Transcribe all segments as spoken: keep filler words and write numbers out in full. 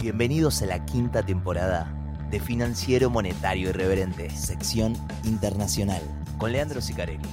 Bienvenidos a la quinta temporada de Financiero Monetario Irreverente, sección internacional, con Leandro Sicarelli.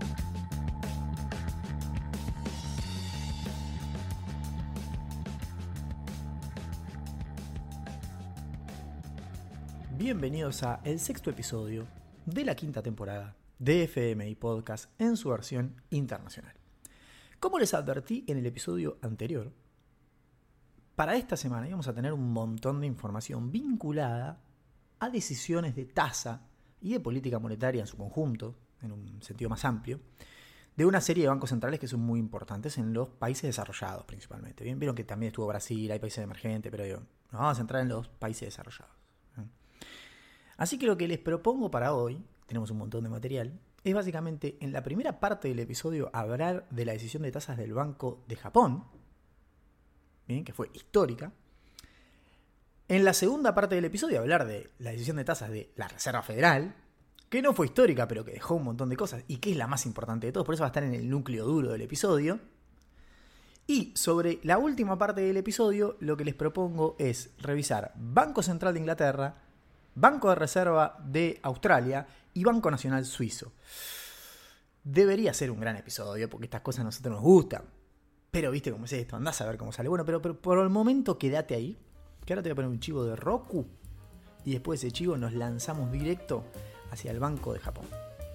Bienvenidos a el sexto episodio de la quinta temporada de F M I Podcast en su versión internacional. Como les advertí en el episodio anterior, para esta semana íbamos a tener un montón de información vinculada a decisiones de tasa y de política monetaria en su conjunto, en un sentido más amplio, de una serie de bancos centrales que son muy importantes en los países desarrollados principalmente. Bien, vieron que también estuvo Brasil, hay países emergentes, pero digo, nos vamos a centrar en los países desarrollados. Así que lo que les propongo para hoy, tenemos un montón de material, es básicamente en la primera parte del episodio hablar de la decisión de tasas del Banco de Japón, bien, que fue histórica. En la segunda parte del episodio hablar de la decisión de tasas de la Reserva Federal, que no fue histórica, pero que dejó un montón de cosas y que es la más importante de todos, por eso va a estar en el núcleo duro del episodio. Y sobre la última parte del episodio, lo que les propongo es revisar Banco Central de Inglaterra, Banco de Reserva de Australia y Banco Nacional Suizo. Debería ser un gran episodio porque estas cosas a nosotros nos gustan. Pero viste cómo es esto, andás a ver cómo sale. Bueno, pero, pero por el momento quédate ahí, que ahora te voy a poner un chivo de Roku y después de ese chivo nos lanzamos directo hacia el Banco de Japón.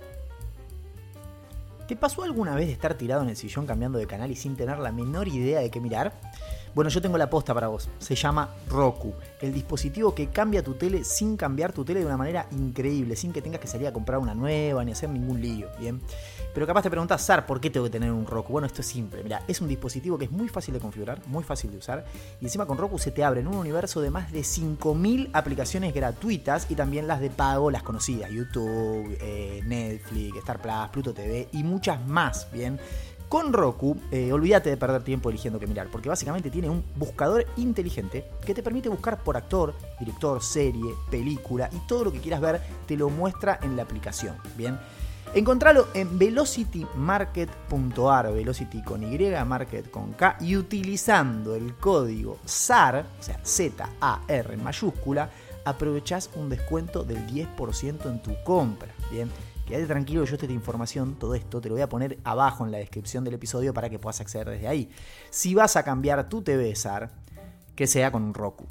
¿Te pasó alguna vez de estar tirado en el sillón cambiando de canal y sin tener la menor idea de qué mirar? Bueno, yo tengo la posta para vos. Se llama Roku, el dispositivo que cambia tu tele sin cambiar tu tele de una manera increíble, sin que tengas que salir a comprar una nueva ni hacer ningún lío, ¿bien? Pero capaz te preguntas, Sar, ¿por qué tengo que tener un Roku? Bueno, esto es simple. Mira, es un dispositivo que es muy fácil de configurar, muy fácil de usar, y encima con Roku se te abre en un universo de más de cinco mil aplicaciones gratuitas y también las de pago, las conocidas, YouTube, eh, Netflix, Star Plus, Pluto T V y muchas más, ¿bien? Con Roku, eh, olvídate de perder tiempo eligiendo qué mirar, porque básicamente tiene un buscador inteligente que te permite buscar por actor, director, serie, película y todo lo que quieras ver te lo muestra en la aplicación, ¿bien? Encontralo en velocity market punto a r, Velocity con Y, Market con K, y utilizando el código S A R, o sea, Z A R en mayúscula, aprovechás un descuento del diez por ciento en tu compra, ¿bien? Quédate tranquilo, yo esta información, todo esto, te lo voy a poner abajo en la descripción del episodio para que puedas acceder desde ahí. Si vas a cambiar tu T V S A R, que sea con un Roku.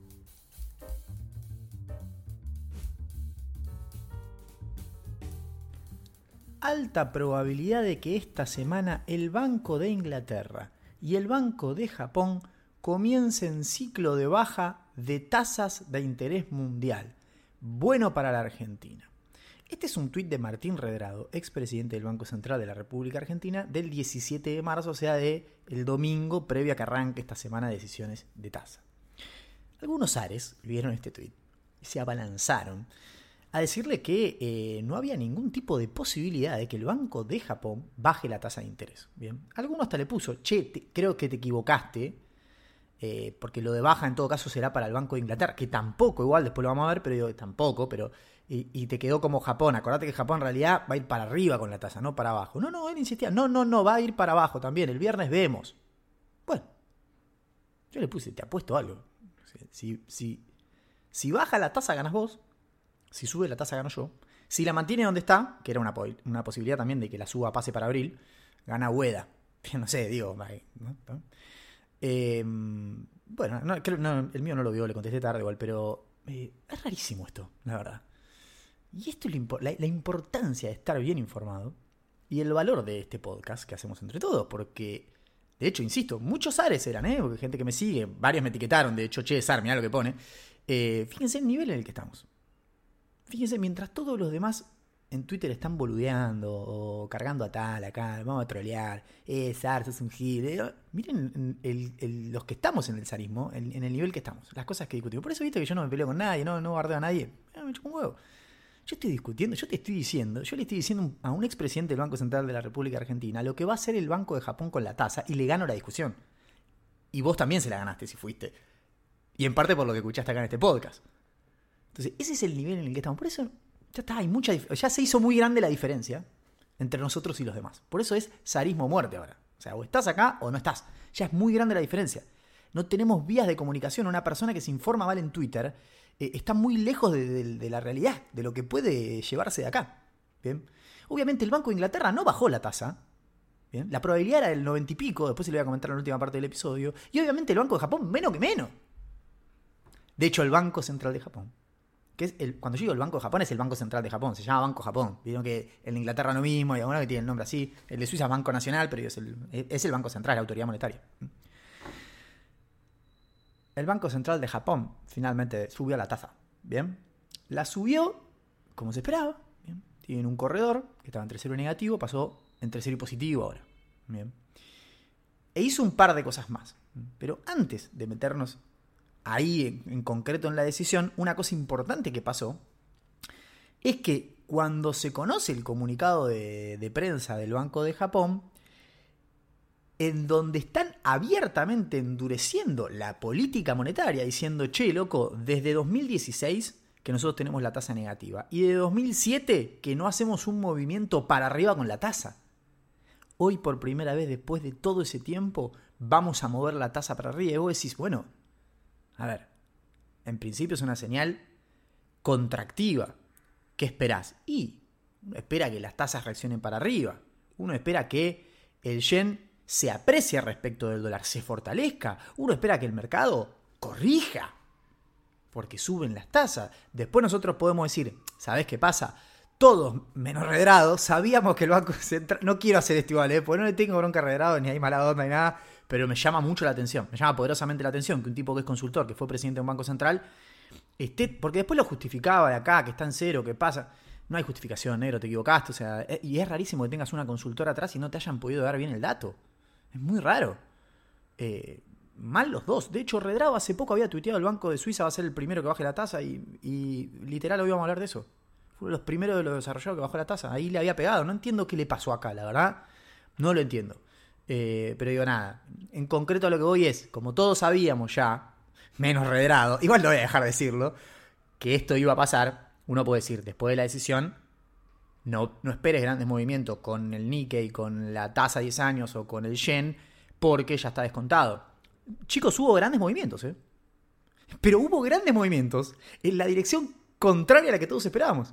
Alta probabilidad de que esta semana el Banco de Inglaterra y el Banco de Japón comiencen ciclo de baja de tasas de interés mundial. Bueno para la Argentina. Este es un tuit de Martín Redrado, expresidente del Banco Central de la República Argentina, del diecisiete de marzo, o sea, de el domingo previo a que arranque esta semana de decisiones de tasa. Algunos ares vieron este tuit y se abalanzaron a decirle que eh, no había ningún tipo de posibilidad de que el Banco de Japón baje la tasa de interés. Bien, alguno hasta le puso, che, te, creo que te equivocaste, eh, porque lo de baja en todo caso será para el Banco de Inglaterra, que tampoco, igual después lo vamos a ver, pero digo, tampoco, pero... Y, y te quedó como Japón. Acordate que Japón en realidad va a ir para arriba con la tasa, no para abajo. No, no, él insistía, no, no, no, va a ir para abajo también, el viernes vemos. Bueno, yo le puse, te apuesto algo. Si, si, si baja la tasa ganas vos, si sube la tasa gano yo. Si la mantiene donde está, que era una, una posibilidad también de que la suba pase para abril, gana Ueda. No sé, digo, ¿no? Eh, bueno, no, creo, no, el mío no lo vio, le contesté tarde igual, pero eh, es rarísimo esto, la verdad. Y esto es la, la importancia de estar bien informado y el valor de este podcast que hacemos entre todos, porque, de hecho, insisto, muchos ares eran, ¿eh? Porque gente que me sigue, varios me etiquetaron, de hecho, che, Sar, mirá lo que pone. Eh, fíjense el nivel en el que estamos. Fíjense, mientras todos los demás en Twitter están boludeando o cargando a tal, acá, vamos a trolear, eh, Sar, sos un gil. Eh, miren el, el, los que estamos en el zarismo, en, en el nivel que estamos, las cosas que discutimos. Por eso viste que yo no me peleo con nadie, no, no bardeo a nadie. Eh, me chupo un huevo. Yo estoy discutiendo, yo te estoy diciendo, yo le estoy diciendo a un expresidente del Banco Central de la República Argentina lo que va a hacer el Banco de Japón con la tasa y le gano la discusión. Y vos también se la ganaste si fuiste. Y en parte por lo que escuchaste acá en este podcast. Entonces, ese es el nivel en el que estamos. Por eso, ya está, hay mucha dif- ya se hizo muy grande la diferencia entre nosotros y los demás. Por eso es zarismo o muerte ahora. O sea, o estás acá o no estás. Ya es muy grande la diferencia. No tenemos vías de comunicación. Una persona que se informa mal en Twitter eh, está muy lejos de, de, de la realidad, de lo que puede llevarse de acá. ¿Bien? Obviamente el Banco de Inglaterra no bajó la tasa. ¿Bien? La probabilidad era del noventa y pico, después se lo voy a comentar en la última parte del episodio. Y obviamente el Banco de Japón menos que menos. De hecho, el Banco Central de Japón, que es el, cuando yo digo el Banco de Japón, es el Banco Central de Japón, se llama Banco Japón. Vieron que en Inglaterra no mismo, hay algunos que tienen el nombre así. El de Suiza es Banco Nacional, pero es el, es el Banco Central, la autoridad monetaria. El Banco Central de Japón finalmente subió la tasa. ¿Bien? La subió como se esperaba. ¿Bien? Tienen un corredor que estaba entre cero y negativo, pasó entre cero y positivo ahora. ¿Bien? E hizo un par de cosas más. Pero antes de meternos ahí en, en concreto en la decisión, una cosa importante que pasó es que cuando se conoce el comunicado de, de prensa del Banco de Japón, en donde están abiertamente endureciendo la política monetaria, diciendo, che, loco, desde dos mil dieciséis que nosotros tenemos la tasa negativa, y de dos mil siete que no hacemos un movimiento para arriba con la tasa. Hoy, por primera vez, después de todo ese tiempo, vamos a mover la tasa para arriba. Y vos decís, bueno, a ver, en principio es una señal contractiva. ¿Qué esperás? Y uno espera que las tasas reaccionen para arriba. Uno espera que el yen se aprecie respecto del dólar, se fortalezca. Uno espera que el mercado corrija, porque suben las tasas. Después nosotros podemos decir, ¿sabés qué pasa? Todos, menos Redrado, sabíamos que el Banco Central... No quiero hacer esto igual, ¿eh? Porque no le tengo bronca a Redrado, ni hay mala onda, ni nada, pero me llama mucho la atención, me llama poderosamente la atención que un tipo que es consultor, que fue presidente de un Banco Central, esté... Porque después lo justificaba de acá, que está en cero, que pasa... No hay justificación, negro, te equivocaste, o sea... Y es rarísimo que tengas una consultora atrás y no te hayan podido dar bien el dato. Es muy raro. Eh... Mal los dos. De hecho, Redrado hace poco había tuiteado el Banco de Suiza va a ser el primero que baje la tasa y, y literal hoy vamos a hablar de eso. Fue uno de los primeros de los desarrollados que bajó la tasa. Ahí le había pegado. No entiendo qué le pasó acá, la verdad. No lo entiendo. Eh, pero digo, nada. En concreto a lo que voy es, como todos sabíamos ya, menos Redrado, igual no voy a dejar de decirlo, que esto iba a pasar, uno puede decir, después de la decisión, no, no esperes grandes movimientos con el Nikkei, con la tasa a diez años o con el yen, porque ya está descontado. Chicos, hubo grandes movimientos, ¿eh? Pero hubo grandes movimientos en la dirección contraria a la que todos esperábamos.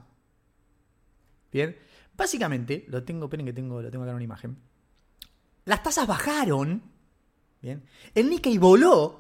Bien. Básicamente, lo tengo, esperen que tengo, lo tengo acá en una imagen. Las tasas bajaron. Bien. El Nikkei voló.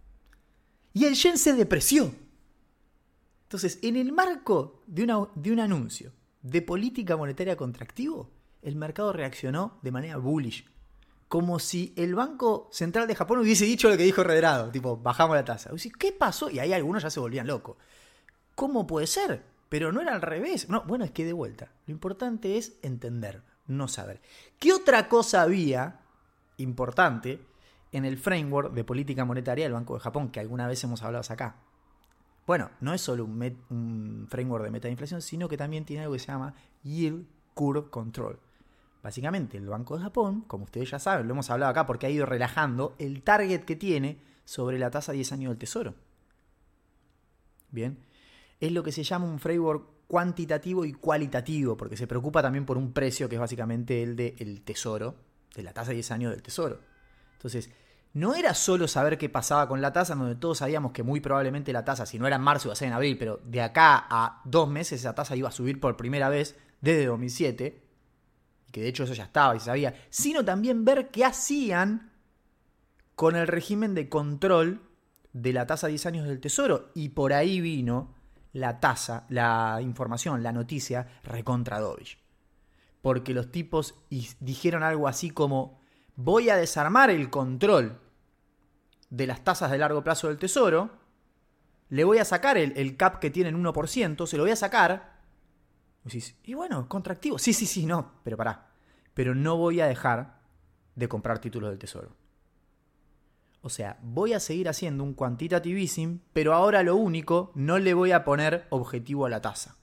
Y el yen se depreció. Entonces, en el marco de, una, de un anuncio de política monetaria contractivo, el mercado reaccionó de manera bullish. Como si el Banco Central de Japón hubiese dicho lo que dijo Redrado. Tipo, bajamos la tasa. ¿Qué pasó? Y ahí algunos ya se volvían locos. ¿Cómo puede ser? Pero no era al revés. No, bueno, es que de vuelta. Lo importante es entender, no saber. ¿Qué otra cosa había importante en el framework de política monetaria del Banco de Japón, que alguna vez hemos hablado acá? Bueno, no es solo un, met, un framework de meta de inflación, sino que también tiene algo que se llama Yield Curve Control. Básicamente, el Banco de Japón, como ustedes ya saben, lo hemos hablado acá porque ha ido relajando el target que tiene sobre la tasa diez años del Tesoro. Bien. Es lo que se llama un framework cuantitativo y cualitativo, porque se preocupa también por un precio que es básicamente el del Tesoro, de la tasa de diez años del Tesoro. Entonces, no era solo saber qué pasaba con la tasa, donde todos sabíamos que muy probablemente la tasa, si no era en marzo, iba a ser en abril, pero de acá a dos meses esa tasa iba a subir por primera vez desde dos mil siete, que de hecho eso ya estaba y se sabía, sino también ver qué hacían con el régimen de control de la tasa de diez años del Tesoro. Y por ahí vino la tasa, la información, la noticia recontra dovish. Porque los tipos dijeron algo así como, voy a desarmar el control de las tasas de largo plazo del Tesoro, le voy a sacar el, el cap que tienen uno por ciento, se lo voy a sacar. Y bueno, contractivo. Sí, sí, sí, no, pero pará. Pero no voy a dejar de comprar títulos del Tesoro. O sea, voy a seguir haciendo un quantitative easing, pero ahora lo único, no le voy a poner objetivo a la tasa.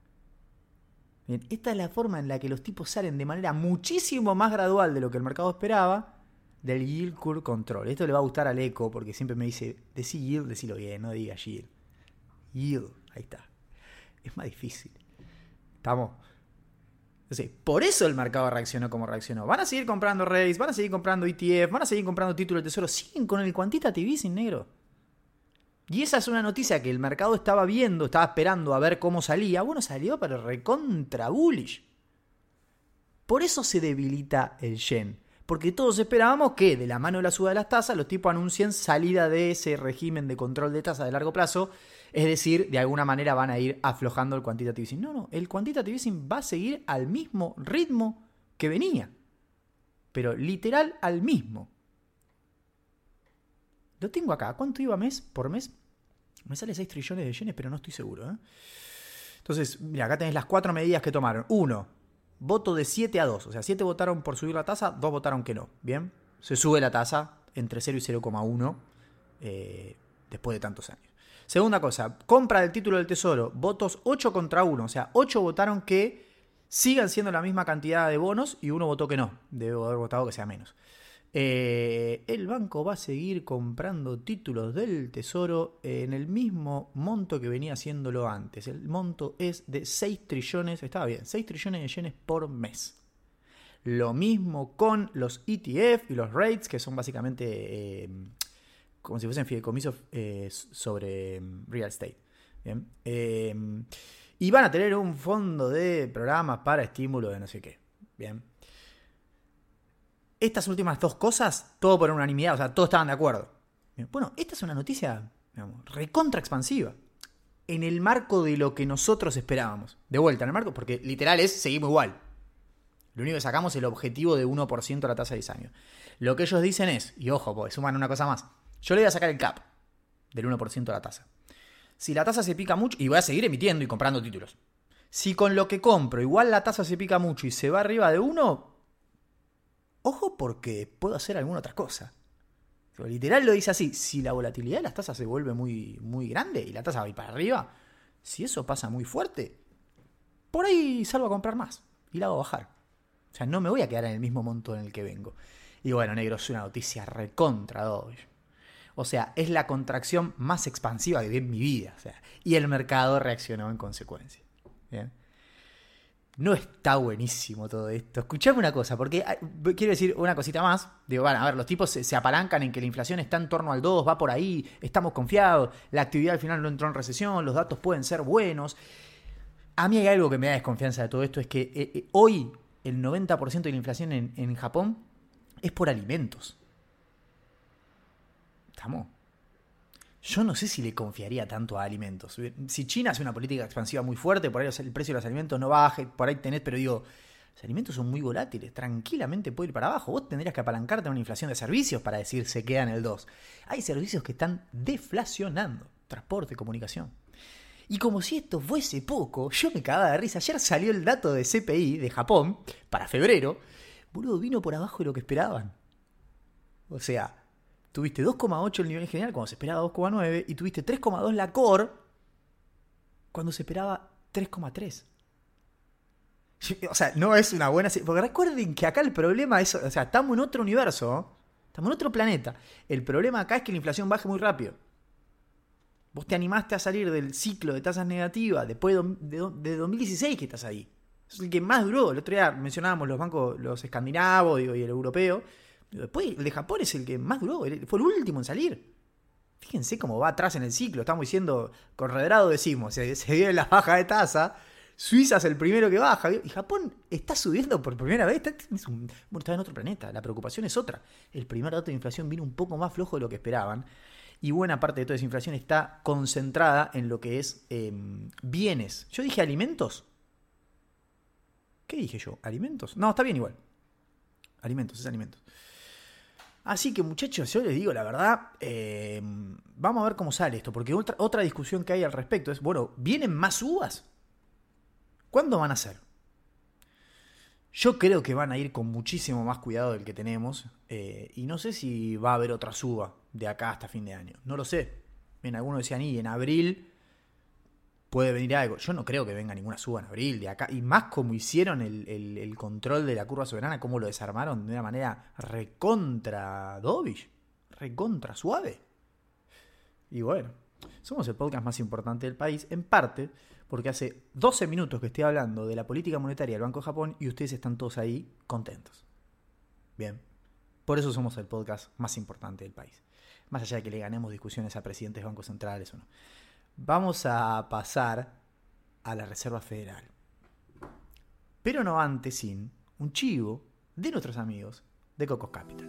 Bien, esta es la forma en la que los tipos salen de manera muchísimo más gradual de lo que el mercado esperaba del Yield Curve Control. Esto le va a gustar al Eco porque siempre me dice, decí yield, decilo bien, no diga yield. Yield, ahí está. Es más difícil. ¿Estamos? Entonces, por eso el mercado reaccionó como reaccionó. Van a seguir comprando rates, van a seguir comprando E T F, van a seguir comprando títulos de tesoro. Siguen con el quantitative easing, negro. Y esa es una noticia que el mercado estaba viendo, estaba esperando a ver cómo salía. Bueno, salió pero recontra bullish. Por eso se debilita el yen. Porque todos esperábamos que de la mano de la suba de las tasas los tipos anuncien salida de ese régimen de control de tasas de largo plazo. Es decir, de alguna manera van a ir aflojando el quantitative easing. No, no, el quantitative easing va a seguir al mismo ritmo que venía. Pero literal al mismo. Lo tengo acá. ¿Cuánto iba mes por mes? Me sale seis trillones de yenes, pero no estoy seguro, ¿eh? Entonces, mira, acá tenés las cuatro medidas que tomaron. Uno, voto de siete a dos. O sea, siete votaron por subir la tasa, dos votaron que no. Bien, se sube la tasa entre cero y cero coma uno eh, después de tantos años. Segunda cosa, compra del título del tesoro. Votos ocho contra uno. O sea, ocho votaron que sigan siendo la misma cantidad de bonos y uno votó que no. Debo haber votado que sea menos. Eh, el banco va a seguir comprando títulos del tesoro en el mismo monto que venía haciéndolo antes. El monto es de seis trillones, estaba bien, seis trillones de yenes por mes. Lo mismo con los E T F y los rates, que son básicamente eh, como si fuesen fideicomisos eh, sobre real estate. Bien. Eh, y van a tener un fondo de programas para estímulo de no sé qué. Bien. Estas últimas dos cosas, todo por unanimidad, o sea, todos estaban de acuerdo. Bueno, esta es una noticia, digamos, recontra expansiva. En el marco de lo que nosotros esperábamos. De vuelta, en el marco, porque literal es, seguimos igual. Lo único que sacamos es el objetivo de uno por ciento a la tasa de diez años. Lo que ellos dicen es, y ojo, pues suman una cosa más. Yo le voy a sacar el cap del uno por ciento a la tasa. Si la tasa se pica mucho, y voy a seguir emitiendo y comprando títulos. Si con lo que compro igual la tasa se pica mucho y se va arriba de uno... Ojo porque puedo hacer alguna otra cosa. Pero literal lo dice así. Si la volatilidad de las tasas se vuelve muy, muy grande y la tasa va a ir para arriba, si eso pasa muy fuerte, por ahí salgo a comprar más y la hago bajar. O sea, no me voy a quedar en el mismo monto en el que vengo. Y bueno, negro, es una noticia recontra doble. O sea, es la contracción más expansiva que vi en mi vida. O sea, y el mercado reaccionó en consecuencia. ¿Bien? No está buenísimo todo esto. Escuchame una cosa, porque quiero decir una cosita más. Digo, bueno, a ver, los tipos se, se apalancan en que la inflación está en torno al dos, va por ahí, estamos confiados, la actividad al final no entró en recesión, los datos pueden ser buenos. A mí hay algo que me da desconfianza de todo esto, es que eh, eh, hoy el noventa por ciento de la inflación en, en Japón es por alimentos. ¿Estamos? Yo no sé si le confiaría tanto a alimentos. Si China hace una política expansiva muy fuerte, por ahí el precio de los alimentos no baje, por ahí tenés, pero digo, los alimentos son muy volátiles, tranquilamente puede ir para abajo. Vos tendrías que apalancarte en una inflación de servicios para decir se queda en el dos. Hay servicios que están deflacionando, transporte, comunicación. Y como si esto fuese poco, yo me cagaba de risa. Ayer salió el dato de C P I de Japón para febrero. Boludo, vino por abajo de lo que esperaban. O sea, tuviste dos coma ocho el nivel general cuando se esperaba dos coma nueve y tuviste tres coma dos la core cuando se esperaba tres coma tres. O sea, no es una buena... Porque recuerden que acá el problema es... O sea, estamos en otro universo, ¿no? Estamos en otro planeta. El problema acá es que la inflación baje muy rápido. Vos te animaste a salir del ciclo de tasas negativas después de, de, de dos mil dieciséis que estás ahí. Es el que más duró. El otro día mencionábamos los bancos, los escandinavos digo, y el europeo. Después, el de Japón es el que más duró, fue el último en salir. Fíjense cómo va atrás en el ciclo. Estamos diciendo, con redrado decimos, se, se viene la baja de tasa. Suiza es el primero que baja. Y Japón está subiendo por primera vez. Está, es un, bueno, está en otro planeta. La preocupación es otra. El primer dato de inflación vino un poco más flojo de lo que esperaban. Y buena parte de toda esa inflación está concentrada en lo que es eh, bienes. Yo dije alimentos. ¿Qué dije yo? ¿Alimentos? No, está bien igual. Alimentos, es alimentos. Así que muchachos, yo les digo la verdad, eh, vamos a ver cómo sale esto, porque otra, otra discusión que hay al respecto es, bueno, ¿vienen más uvas? ¿Cuándo van a ser? Yo creo que van a ir con muchísimo más cuidado del que tenemos, eh, y no sé si va a haber otra suba de acá hasta fin de año, no lo sé. Bien, algunos decían, y en abril puede venir algo. Yo no creo que venga ninguna suba en abril de acá. Y más como hicieron el, el, el control de la curva soberana, como lo desarmaron de una manera recontra dovish, recontra suave. Y bueno, somos el podcast más importante del país, en parte Porque hace doce minutos que estoy hablando de la política monetaria del Banco de Japón y ustedes están todos ahí contentos. Bien. Por eso somos el podcast más importante del país. Más allá de que le ganemos discusiones a presidentes de bancos centrales o no. Vamos a pasar a la Reserva Federal. Pero no antes sin un chivo de nuestros amigos de Cocos Capital.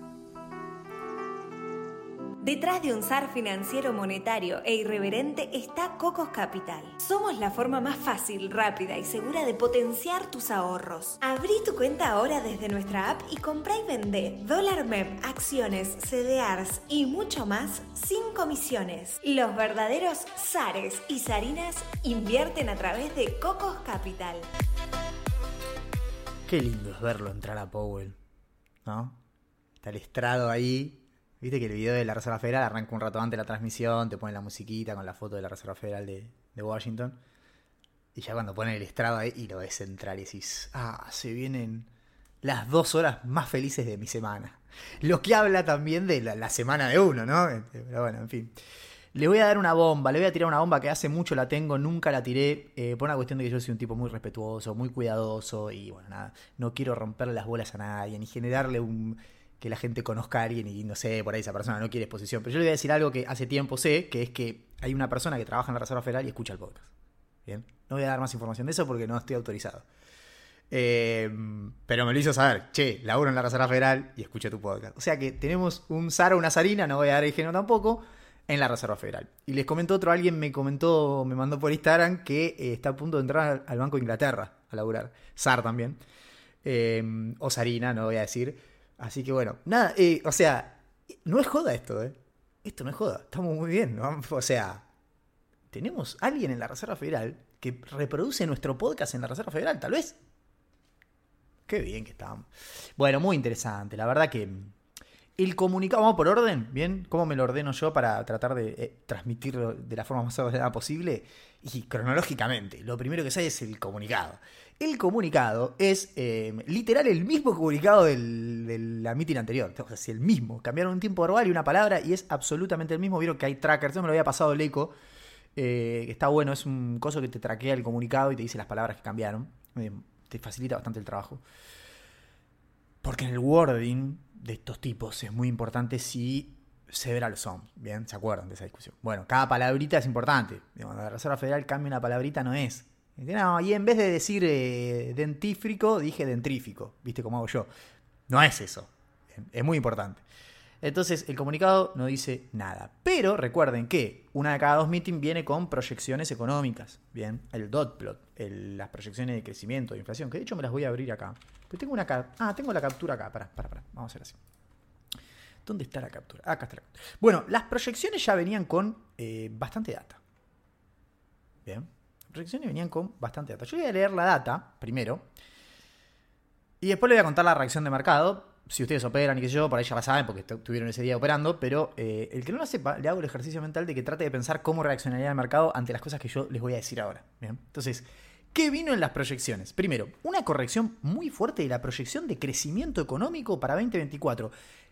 Detrás de un S A R financiero, monetario e irreverente está Cocos Capital. Somos la forma más fácil, rápida y segura de potenciar tus ahorros. Abrí tu cuenta ahora desde nuestra app y comprá y vendé dólar M E P, acciones, C D Rs y mucho más sin comisiones. Los verdaderos zares y zarinas invierten a través de Cocos Capital. Qué lindo es verlo entrar a Powell, ¿no? Está el estrado ahí. Viste que el video de la Reserva Federal arranca un rato antes de la transmisión, te ponen la musiquita con la foto de la Reserva Federal de, de Washington. Y ya cuando ponen el estrado ahí y lo ves entrar y decís, ah, se vienen las dos horas más felices de mi semana. Lo que habla también de la, la semana de uno, ¿no? Pero bueno, en fin. Le voy a dar una bomba, le voy a tirar una bomba que hace mucho la tengo, nunca la tiré, eh, por una cuestión de que yo soy un tipo muy respetuoso, muy cuidadoso y bueno, nada, no quiero romperle las bolas a nadie, ni generarle un... que la gente conozca a alguien y no sé, por ahí esa persona no quiere exposición. Pero yo le voy a decir algo que hace tiempo sé, que es que hay una persona que trabaja en la Reserva Federal y escucha el podcast. Bien, no voy a dar más información de eso porque no estoy autorizado. Eh, pero me lo hizo saber, che, laburo en la Reserva Federal y escucho tu podcast. O sea que tenemos un zar o una zarina, no voy a dar el género tampoco, en la Reserva Federal. Y les comento otro, alguien me comentó, me mandó por Instagram que eh, está a punto de entrar al Banco de Inglaterra a laburar. zar también. Eh, o zarina, no voy a decir. Así que bueno, nada, eh, o sea, no es joda esto, ¿eh? Esto no es joda, estamos muy bien, ¿no? O sea, tenemos alguien en la Reserva Federal que reproduce nuestro podcast en la Reserva Federal, tal vez. Qué bien que estamos. Bueno, muy interesante, la verdad que el comunicado, vamos por orden, ¿bien? ¿Cómo me lo ordeno yo para tratar de eh, transmitirlo de la forma más ordenada posible? Y cronológicamente, lo primero que sale es el comunicado. El comunicado es eh, literal el mismo comunicado del, de la meeting anterior. O sea, es el mismo. Cambiaron un tiempo verbal y una palabra y es absolutamente el mismo. Vieron que hay trackers. Yo me lo había pasado el eco. Eh, está bueno, es un coso que te traquea el comunicado y te dice las palabras que cambiaron. Eh, te facilita bastante el trabajo. Porque en el wording de estos tipos es muy importante si several son. Bien, ¿se acuerdan de esa discusión? Bueno, cada palabrita es importante. Cuando la Reserva Federal cambia una palabrita no es. No, y en vez de decir eh, dentífrico, dije dentrífico. ¿Viste cómo hago yo? No es eso. Es muy importante. Entonces, el comunicado no dice nada. Pero recuerden que una de cada dos meetings viene con proyecciones económicas. Bien, el dot plot, el, las proyecciones de crecimiento, de inflación, que de hecho me las voy a abrir acá. Pero tengo una ca- ah, tengo la captura acá. Pará, pará, pará. Vamos a hacer así. ¿Dónde está la captura? Acá está la captura. Bueno, las proyecciones ya venían con eh, bastante data. Bien. Las proyecciones venían con bastante data. Yo voy a leer la data primero. Y después le voy a contar la reacción de mercado. Si ustedes operan y qué sé yo, por ahí ya la saben porque estuvieron ese día operando. Pero eh, el que no lo sepa, le hago el ejercicio mental de que trate de pensar cómo reaccionaría el mercado ante las cosas que yo les voy a decir ahora. Bien. Entonces, ¿qué vino en las proyecciones? Primero, una corrección muy fuerte de la proyección de crecimiento económico para veinte veinticuatro.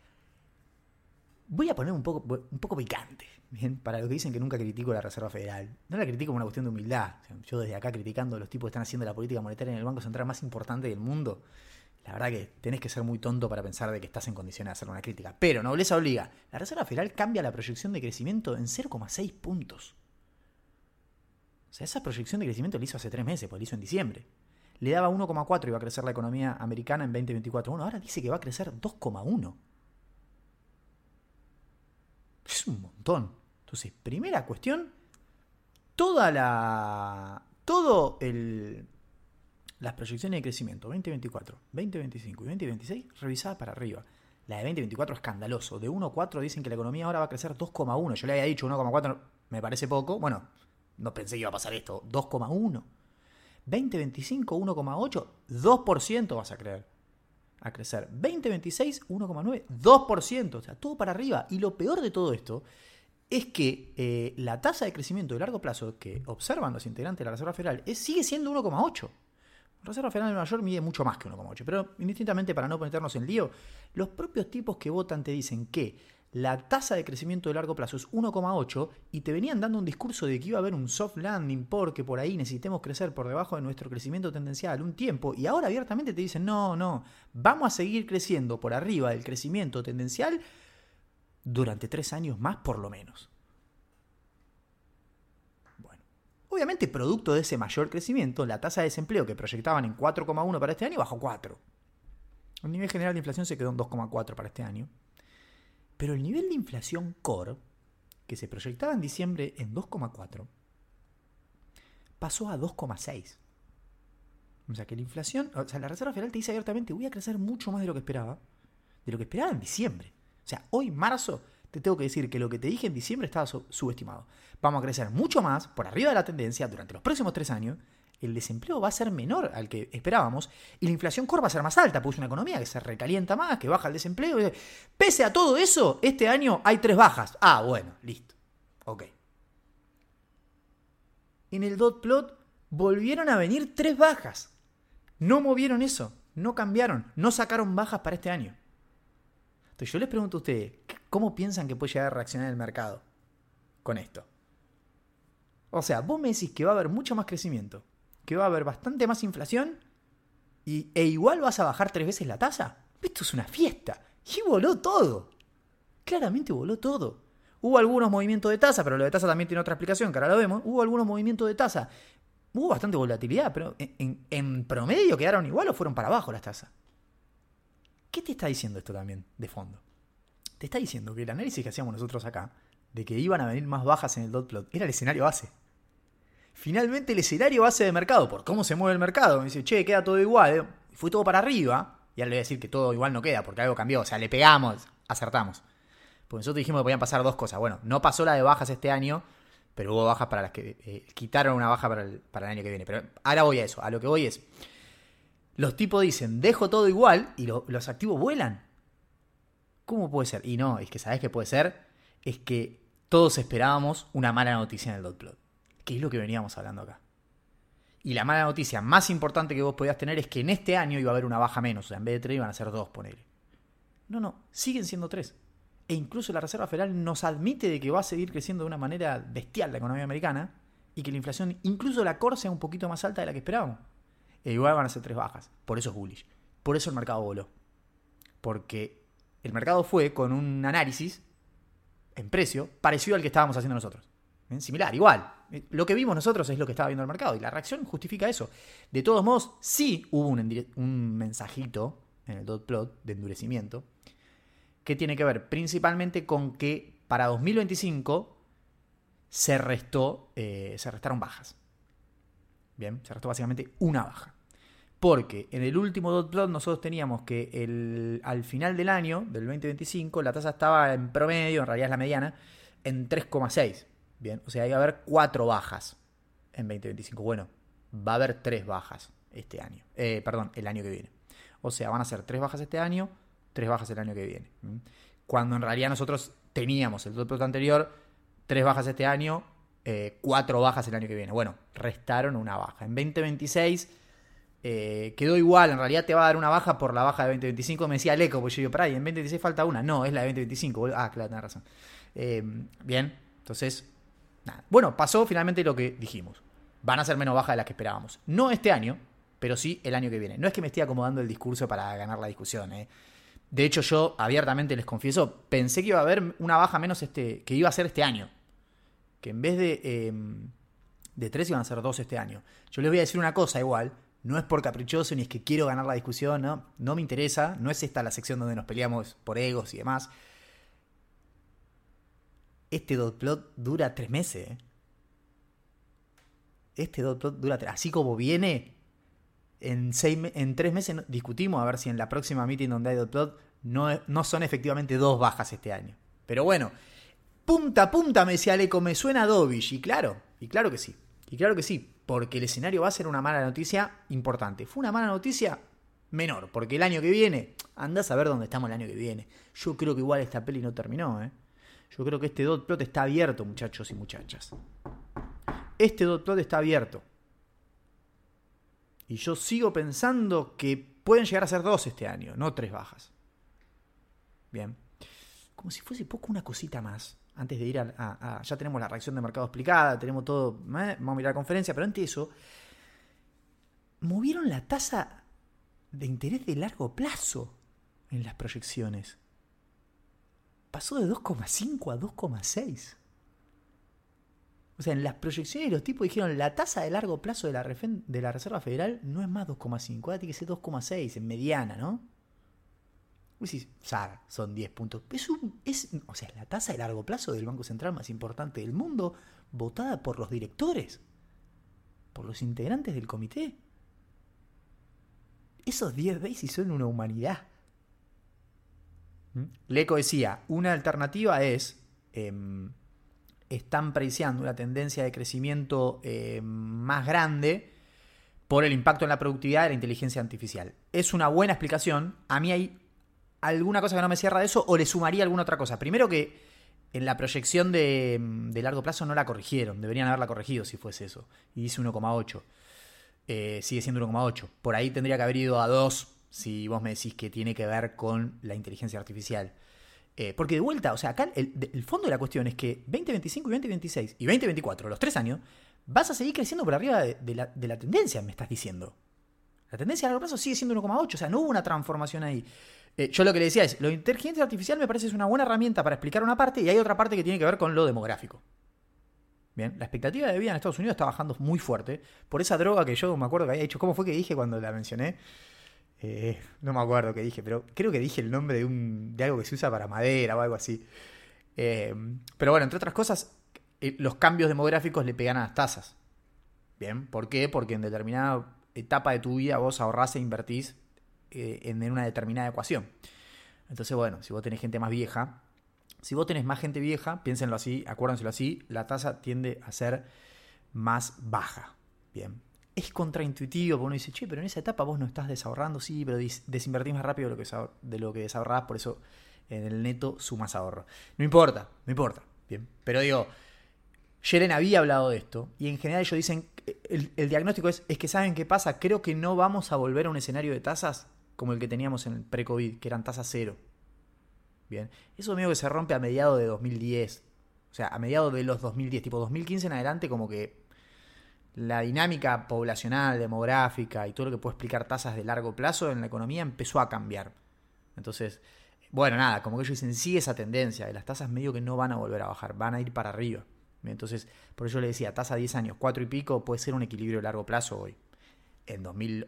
Voy a poner un poco, un poco picante, ¿bien? Para los que dicen que nunca critico la Reserva Federal. No la critico como una cuestión de humildad. O sea, yo desde acá criticando a los tipos que están haciendo la política monetaria en el Banco Central más importante del mundo. La verdad que tenés que ser muy tonto para pensar de que estás en condiciones de hacer una crítica. Pero nobleza obliga. La Reserva Federal cambia la proyección de crecimiento en cero coma seis puntos. O sea, esa proyección de crecimiento la hizo hace tres meses, porque la hizo en diciembre. Le daba uno coma cuatro, iba a crecer la economía americana en veinte veinticuatro. Bueno, ahora dice que va a crecer dos coma uno. Es un montón. Entonces, primera cuestión, toda la. Todo el. Las proyecciones de crecimiento veinte veinticuatro, veinte veinticinco y veinte veintiséis revisadas para arriba. La de veinte veinticuatro escandaloso. De uno coma cuatro dicen que la economía ahora va a crecer dos coma uno. Yo le había dicho uno coma cuatro, me parece poco. Bueno, no pensé que iba a pasar esto. dos coma uno. veinte veinticinco, uno coma ocho, dos por ciento vas a creer. A crecer. veinte veintiséis, uno coma nueve, dos por ciento. O sea, todo para arriba. Y lo peor de todo esto es que eh, la tasa de crecimiento de largo plazo que observan los integrantes de la Reserva Federal es, sigue siendo uno coma ocho. La Reserva Federal de Nueva York mide mucho más que uno coma ocho. Pero indistintamente, para no meternos en lío, los propios tipos que votan te dicen que la tasa de crecimiento de largo plazo es uno coma ocho y te venían dando un discurso de que iba a haber un soft landing porque por ahí necesitemos crecer por debajo de nuestro crecimiento tendencial un tiempo, y ahora abiertamente te dicen no, no, vamos a seguir creciendo por arriba del crecimiento tendencial durante tres años más por lo menos. Bueno, obviamente producto de ese mayor crecimiento, la tasa de desempleo que proyectaban en cuatro coma uno para este año bajó cuatro. El nivel general de inflación se quedó en dos coma cuatro para este año. Pero el nivel de inflación core, que se proyectaba en diciembre en dos coma cuatro, pasó a dos coma seis. O sea que la inflación, o sea, la Reserva Federal te dice abiertamente, voy a crecer mucho más de lo que esperaba, de lo que esperaba en diciembre. O sea, hoy, marzo, te tengo que decir que lo que te dije en diciembre estaba subestimado. Vamos a crecer mucho más, por arriba de la tendencia, durante los próximos tres años. El desempleo va a ser menor al que esperábamos y la inflación core va a ser más alta, porque es una economía que se recalienta más, que baja el desempleo. Pese a todo eso, este año hay tres bajas. Ah, bueno, listo. Ok. En el dot plot volvieron a venir tres bajas. No movieron eso, no cambiaron, no sacaron bajas para este año. Entonces yo les pregunto a ustedes, ¿cómo piensan que puede llegar a reaccionar el mercado con esto? O sea, vos me decís que va a haber mucho más crecimiento, que va a haber bastante más inflación y, e igual vas a bajar tres veces la tasa. Esto es una fiesta. Y voló todo. Claramente voló todo. Hubo algunos movimientos de tasa, pero lo de tasa también tiene otra explicación, que ahora lo vemos. Hubo algunos movimientos de tasa. Hubo bastante volatilidad, pero en, en, en promedio quedaron igual o fueron para abajo las tasas. ¿Qué te está diciendo esto también de fondo? Te está diciendo que el análisis que hacíamos nosotros acá, de que iban a venir más bajas en el dot plot, era el escenario base. Finalmente el escenario base de mercado, por cómo se mueve el mercado, me dice, che, queda todo igual, fue todo para arriba, y ahora le voy a decir que todo igual no queda, porque algo cambió, o sea, le pegamos, acertamos. Pues nosotros dijimos que podían pasar dos cosas. Bueno, no pasó la de bajas este año, pero hubo bajas para las que eh, quitaron una baja para el, para el año que viene. Pero ahora voy a eso, a lo que voy es, los tipos dicen, dejo todo igual, y lo, los activos vuelan. ¿Cómo puede ser? Y no, es que ¿sabés qué puede ser? Es que todos esperábamos una mala noticia en el dot plot, que es lo que veníamos hablando acá. Y la mala noticia más importante que vos podías tener es que en este año iba a haber una baja menos. O sea, en vez de tres iban a ser dos, ponele. No, no, siguen siendo tres. E incluso la Reserva Federal nos admite de que va a seguir creciendo de una manera bestial la economía americana y que la inflación, incluso la core, sea un poquito más alta de la que esperábamos. E igual van a ser tres bajas. Por eso es bullish. Por eso el mercado voló. Porque el mercado fue con un análisis en precio parecido al que estábamos haciendo nosotros. ¿Bien? Similar, igual. Lo que vimos nosotros es lo que estaba viendo el mercado y la reacción justifica eso. De todos modos, sí hubo un, endire- un mensajito en el dot plot de endurecimiento que tiene que ver principalmente con que para dos mil veinticinco se restó, eh, se restaron bajas. Bien, se restó básicamente una baja. Porque en el último dot plot nosotros teníamos que el, al final del año, del veinte veinticinco, la tasa estaba en promedio, en realidad es la mediana, en tres coma seis. Bien, o sea, iba a haber cuatro bajas en veinte veinticinco. Bueno, va a haber tres bajas este año. Eh, perdón, el año que viene. O sea, van a ser tres bajas este año, tres bajas el año que viene. Cuando en realidad nosotros teníamos el dot plot anterior, tres bajas este año, eh, cuatro bajas el año que viene. Bueno, restaron una baja. En veinte veintiséis eh, quedó igual, en realidad te va a dar una baja por la baja de veinte veinticinco. Me decía Leco, pues yo digo, pará, y en veinte veintiséis falta una. No, es la de veinte veinticinco. Ah, claro, tenés razón. Eh, bien, entonces, nada. Bueno, pasó finalmente lo que dijimos. Van a ser menos bajas de las que esperábamos. No este año, pero sí el año que viene. No es que me esté acomodando el discurso para ganar la discusión, ¿eh? De hecho, yo abiertamente les confieso, pensé que iba a haber una baja menos este, que iba a ser este año. Que en vez de, eh, de tres iban a ser dos este año. Yo les voy a decir una cosa igual, no es por caprichoso ni es que quiero ganar la discusión, no, no me interesa, no es esta la sección donde nos peleamos por egos y demás. Este dot plot dura tres meses. ¿eh? Este dot plot dura tres, así como viene. En, seis, en tres meses discutimos a ver si en la próxima meeting donde hay dot plot no, no son efectivamente dos bajas este año. Pero bueno, punta a punta me decía Aleco, me suena dovish. Y claro, y claro que sí. Y claro que sí, porque el escenario va a ser una mala noticia importante. Fue una mala noticia menor, porque el año que viene, andás a ver dónde estamos el año que viene. Yo creo que igual esta peli no terminó, ¿eh? Yo creo que este dot plot está abierto, muchachos y muchachas. Este dot plot está abierto. Y yo sigo pensando que pueden llegar a ser dos este año, no tres bajas. Bien. como si fuese poco una cosita más. Antes de ir a, a, a ya tenemos la reacción de mercado explicada, tenemos todo, ¿eh? Vamos a mirar la conferencia, pero antes de eso, movieron la tasa de interés de largo plazo en las proyecciones. Pasó de dos coma cinco a dos coma seis. O sea, en las proyecciones los tipos dijeron la tasa de largo plazo de la, refen- de la Reserva Federal no es más dos coma cinco, ahora tiene que ser dos coma seis en mediana, ¿no? Vos decís, Sar, son diez puntos. Es un, es, o sea, es la tasa de largo plazo del Banco Central más importante del mundo, votada por los directores, por los integrantes del comité. Esos diez basis son una humanidad. ¿Mm? Leco decía, una alternativa es... Eh, están prediciendo una tendencia de crecimiento eh, más grande por el impacto en la productividad de la inteligencia artificial. Es una buena explicación. A mí hay alguna cosa que no me cierra de eso, o le sumaría alguna otra cosa. Primero que en la proyección de, de largo plazo no la corrigieron. Deberían haberla corregido si fuese eso. Y dice uno coma ocho. Eh, sigue siendo uno coma ocho. Por ahí tendría que haber ido a dos si vos me decís que tiene que ver con la inteligencia artificial. Eh, porque de vuelta, o sea, acá el, el fondo de la cuestión es que veinte veinticinco y veinte veintiséis y veinte veinticuatro, los tres años, vas a seguir creciendo por arriba de, de, la, de la tendencia, me estás diciendo. La tendencia a largo plazo sigue siendo uno coma ocho, o sea, no hubo una transformación ahí. Eh, yo lo que le decía es, la inteligencia artificial me parece es una buena herramienta para explicar una parte y hay otra parte que tiene que ver con lo demográfico. Bien, la expectativa de vida en Estados Unidos está bajando muy fuerte por esa droga que yo me acuerdo que había dicho. ¿Cómo fue que dije cuando la mencioné? Eh, no me acuerdo qué dije, pero creo que dije el nombre de, un, de algo que se usa para madera o algo así. Eh, pero bueno, entre otras cosas, eh, los cambios demográficos le pegan a las tasas. Bien, ¿por qué? Porque en determinada etapa de tu vida vos ahorrás e invertís eh, en una determinada ecuación. Entonces, bueno, si vos tenés gente más vieja, si vos tenés más gente vieja, piénsenlo así, acuérdenselo así, la tasa tiende a ser más baja. Bien. Es contraintuitivo, porque uno dice, che, pero en esa etapa vos no estás desahorrando, sí, pero desinvertís más rápido de lo que, de lo que desahorrás, por eso en el neto sumas ahorro. No importa, no importa, bien. Pero digo, Yellen había hablado de esto, y en general ellos dicen, el, el diagnóstico es, es que ¿saben qué pasa? Creo que no vamos a volver a un escenario de tasas como el que teníamos en el pre-COVID, que eran tasas cero. Bien, eso medio que se rompe a mediados de dos mil diez, o sea, a mediados de los dos mil diez, tipo dos mil quince en adelante, como que la dinámica poblacional, demográfica y todo lo que puede explicar tasas de largo plazo en la economía empezó a cambiar. Entonces, bueno, nada, como que ellos dicen, sigue esa tendencia, de las tasas medio que no van a volver a bajar, van a ir para arriba. Entonces, por eso le decía, tasa diez años, cuatro y pico, puede ser un equilibrio de largo plazo hoy. En dos mil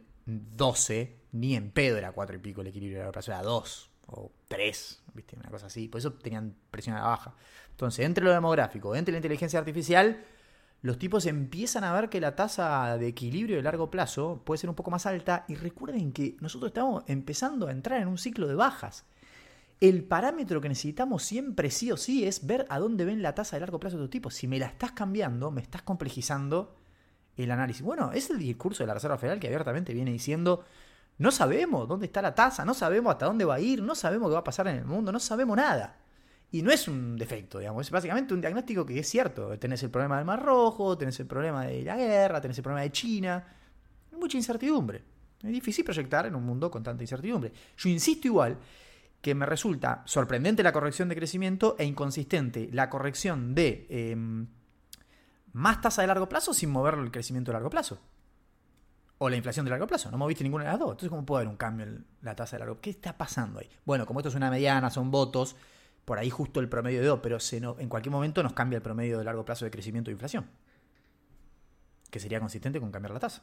doce, ni en pedo era cuatro y pico el equilibrio de largo plazo, era dos o tres, ¿viste? Una cosa así. Por eso tenían presión a la baja. Entonces, entre lo demográfico, entre la inteligencia artificial, los tipos empiezan a ver que la tasa de equilibrio de largo plazo puede ser un poco más alta. Y recuerden que nosotros estamos empezando a entrar en un ciclo de bajas. El parámetro que necesitamos siempre sí o sí es ver a dónde ven la tasa de largo plazo de tu tipo. Si me la estás cambiando, me estás complejizando el análisis. Bueno, es el discurso de la Reserva Federal que abiertamente viene diciendo, no sabemos dónde está la tasa, no sabemos hasta dónde va a ir, no sabemos qué va a pasar en el mundo, no sabemos nada. Y no es un defecto, digamos, es básicamente un diagnóstico que es cierto. Tenés el problema del Mar Rojo, tenés el problema de la guerra, tenés el problema de China. Hay mucha incertidumbre. Es difícil proyectar en un mundo con tanta incertidumbre. Yo insisto igual que me resulta sorprendente la corrección de crecimiento e inconsistente la corrección de eh, más tasa de largo plazo sin mover el crecimiento de largo plazo. O la inflación de largo plazo. No moviste ninguna de las dos. Entonces, ¿cómo puede haber un cambio en la tasa de largo plazo? ¿Qué está pasando ahí? Bueno, como esto es una mediana, son votos, por ahí justo el promedio de dos, pero se no, en cualquier momento nos cambia el promedio de largo plazo de crecimiento e inflación, que sería consistente con cambiar la tasa.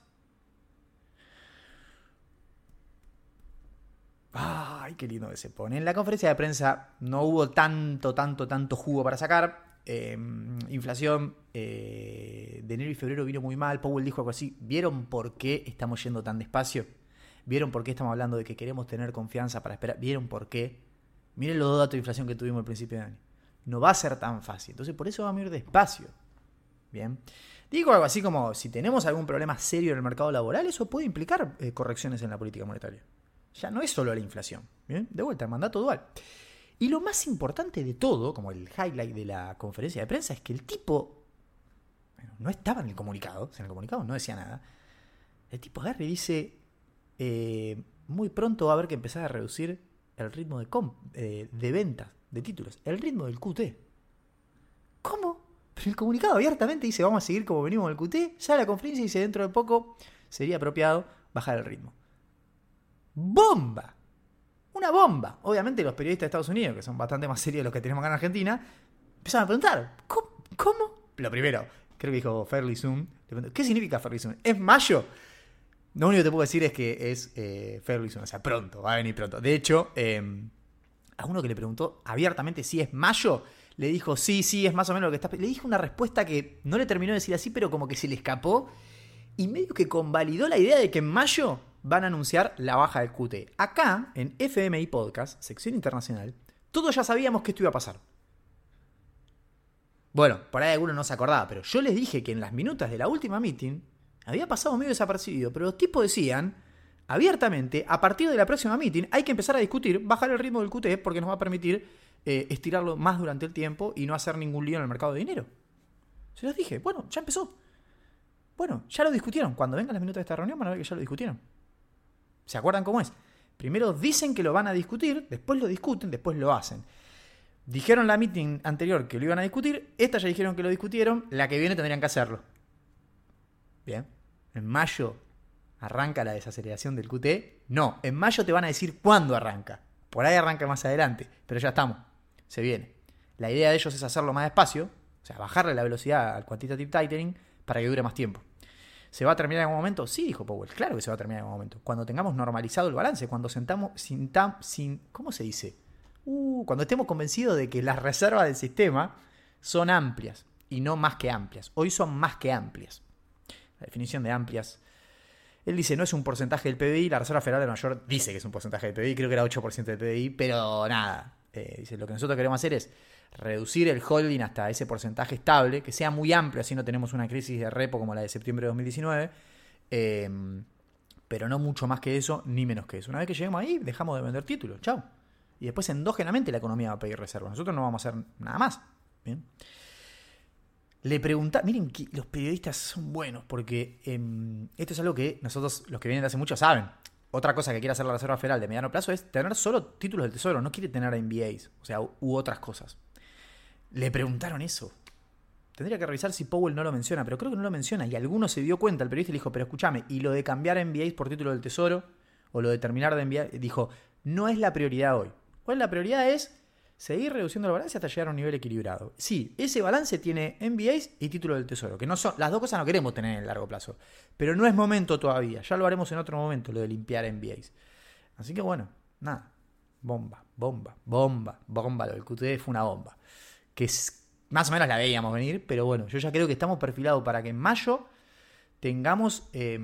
¡Ay, qué lindo que se pone! En la conferencia de prensa no hubo tanto, tanto, tanto jugo para sacar. Eh, inflación eh, de enero y febrero vino muy mal. Powell dijo algo así. ¿Vieron por qué estamos yendo tan despacio? ¿Vieron por qué estamos hablando de que queremos tener confianza para esperar? ¿Vieron por qué? Miren los dos datos de inflación que tuvimos al principio de año. No va a ser tan fácil. Entonces, por eso vamos a ir despacio. Bien. Digo algo así como, si tenemos algún problema serio en el mercado laboral, eso puede implicar eh, correcciones en la política monetaria. Ya no es solo la inflación. Bien. De vuelta, el mandato dual. Y lo más importante de todo, como el highlight de la conferencia de prensa, es que el tipo, bueno, no estaba en el comunicado, o sea, en el comunicado no decía nada. El tipo agarra y dice, eh, muy pronto va a haber que empezar a reducir el ritmo de, comp- eh, de ventas de títulos, el ritmo del Q T. ¿Cómo? Pero el comunicado abiertamente dice vamos a seguir como venimos del Q T. Ya la conferencia dice dentro de poco sería apropiado bajar el ritmo. ¡Bomba! Una bomba. Obviamente los periodistas de Estados Unidos, que son bastante más serios de los que tenemos acá en Argentina, empezaron a preguntar, ¿cómo? ¿Cómo? Lo primero, creo que dijo fairly soon. ¿Qué significa fairly soon? ¿Es mayo? Lo único que te puedo decir es que es eh, fairly soon, o sea, pronto, va a venir pronto. De hecho, eh, a uno que le preguntó abiertamente si es mayo, le dijo, sí, sí, es más o menos lo que está... Le dijo una respuesta que no le terminó de decir así, pero como que se le escapó. Y medio que convalidó la idea de que en mayo van a anunciar la baja del Q T. Acá, en F M I Podcast, sección internacional, todos ya sabíamos que esto iba a pasar. Bueno, por ahí alguno no se acordaba, pero yo les dije que en las minutas de la última meeting había pasado medio desapercibido, pero los tipos decían abiertamente, a partir de la próxima meeting hay que empezar a discutir, bajar el ritmo del Q T porque nos va a permitir eh, estirarlo más durante el tiempo y no hacer ningún lío en el mercado de dinero. Se los dije, bueno, ya empezó. Bueno, ya lo discutieron. Cuando vengan las minutos de esta reunión van a ver que ya lo discutieron. ¿Se acuerdan cómo es? Primero dicen que lo van a discutir, después lo discuten, después lo hacen. Dijeron la meeting anterior que lo iban a discutir, esta ya dijeron que lo discutieron, la que viene tendrían que hacerlo. Bien. En mayo arranca la desaceleración del Q T. No, en mayo te van a decir cuándo arranca. Por ahí arranca más adelante, pero ya estamos. Se viene. La idea de ellos es hacerlo más despacio, o sea, bajarle la velocidad al quantitative tightening para que dure más tiempo. ¿Se va a terminar en algún momento? Sí, dijo Powell. Claro que se va a terminar en algún momento. Cuando tengamos normalizado el balance, cuando sentamos sin, sin ¿cómo se dice? Uh, cuando estemos convencidos de que las reservas del sistema son amplias y no más que amplias. Hoy son más que amplias. La definición de amplias, él dice no es un porcentaje del P B I, la Reserva Federal de Nueva York dice que es un porcentaje del P B I, creo que era ocho por ciento del P B I, pero nada, eh, dice lo que nosotros queremos hacer es reducir el holding hasta ese porcentaje estable, que sea muy amplio, así no tenemos una crisis de repo como la de septiembre de dos mil diecinueve, eh, pero no mucho más que eso, ni menos que eso. Una vez que lleguemos ahí, dejamos de vender títulos, chao. Y después endógenamente la economía va a pedir reservas. Nosotros no vamos a hacer nada más. Bien. Le pregunta, miren que los periodistas son buenos, porque eh, esto es algo que nosotros, los que vienen de hace mucho, saben. Otra cosa que quiere hacer la Reserva Federal de mediano plazo es tener solo títulos del Tesoro, no quiere tener M B As, o sea, u, u otras cosas. Le preguntaron eso. Tendría que revisar si Powell no lo menciona, pero creo que no lo menciona. Y alguno se dio cuenta, el periodista le dijo, pero escúchame, y lo de cambiar M B As por títulos del Tesoro, o lo de terminar de enviar, dijo, no es la prioridad hoy. ¿Cuál es la prioridad? Es seguir reduciendo el balance hasta llegar a un nivel equilibrado. Sí, ese balance tiene M B As y títulos del Tesoro, que no son, las dos cosas no queremos tener en el largo plazo. Pero no es momento todavía, ya lo haremos en otro momento, lo de limpiar M B As. Así que bueno, nada, bomba, bomba, bomba, bomba, lo del Q T fue una bomba. Que es, más o menos la veíamos venir, pero bueno, yo ya creo que estamos perfilados para que en mayo tengamos eh,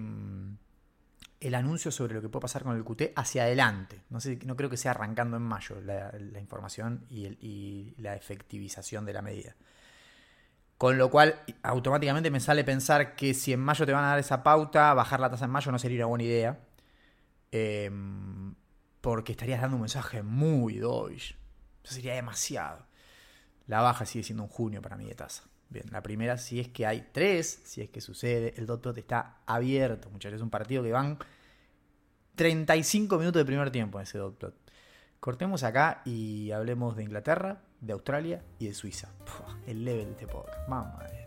el anuncio sobre lo que puede pasar con el Q T hacia adelante. No sé, no creo que sea arrancando en mayo la, la información y, el, y la efectivización de la medida. Con lo cual, automáticamente me sale pensar que si en mayo te van a dar esa pauta, bajar la tasa en mayo no sería una buena idea. Eh, porque estarías dando un mensaje muy dovish. Eso sería demasiado. La baja sigue siendo un junio para mí de tasa. Bien, la primera, si es que hay tres, si es que sucede, el dot plot está abierto, muchachos. Es un partido que van treinta y cinco minutos de primer tiempo en ese dot plot. Cortemos acá y hablemos de Inglaterra, de Australia y de Suiza. Puh, el level de este podcast. Mamma mía.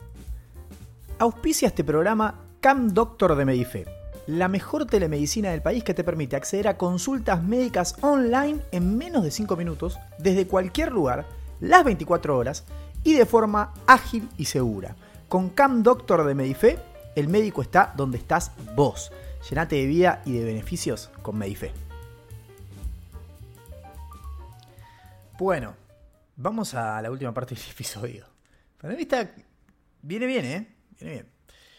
Auspicia este programa Cam Doctor de Medife, la mejor telemedicina del país que te permite acceder a consultas médicas online en menos de cinco minutos, desde cualquier lugar, las veinticuatro horas y de forma ágil y segura. Con Cam Doctor de Medife, el médico está donde estás vos. Llenate de vida y de beneficios con Medife. Bueno, vamos a la última parte del episodio. Para mí está... Viene bien, ¿eh? Viene bien.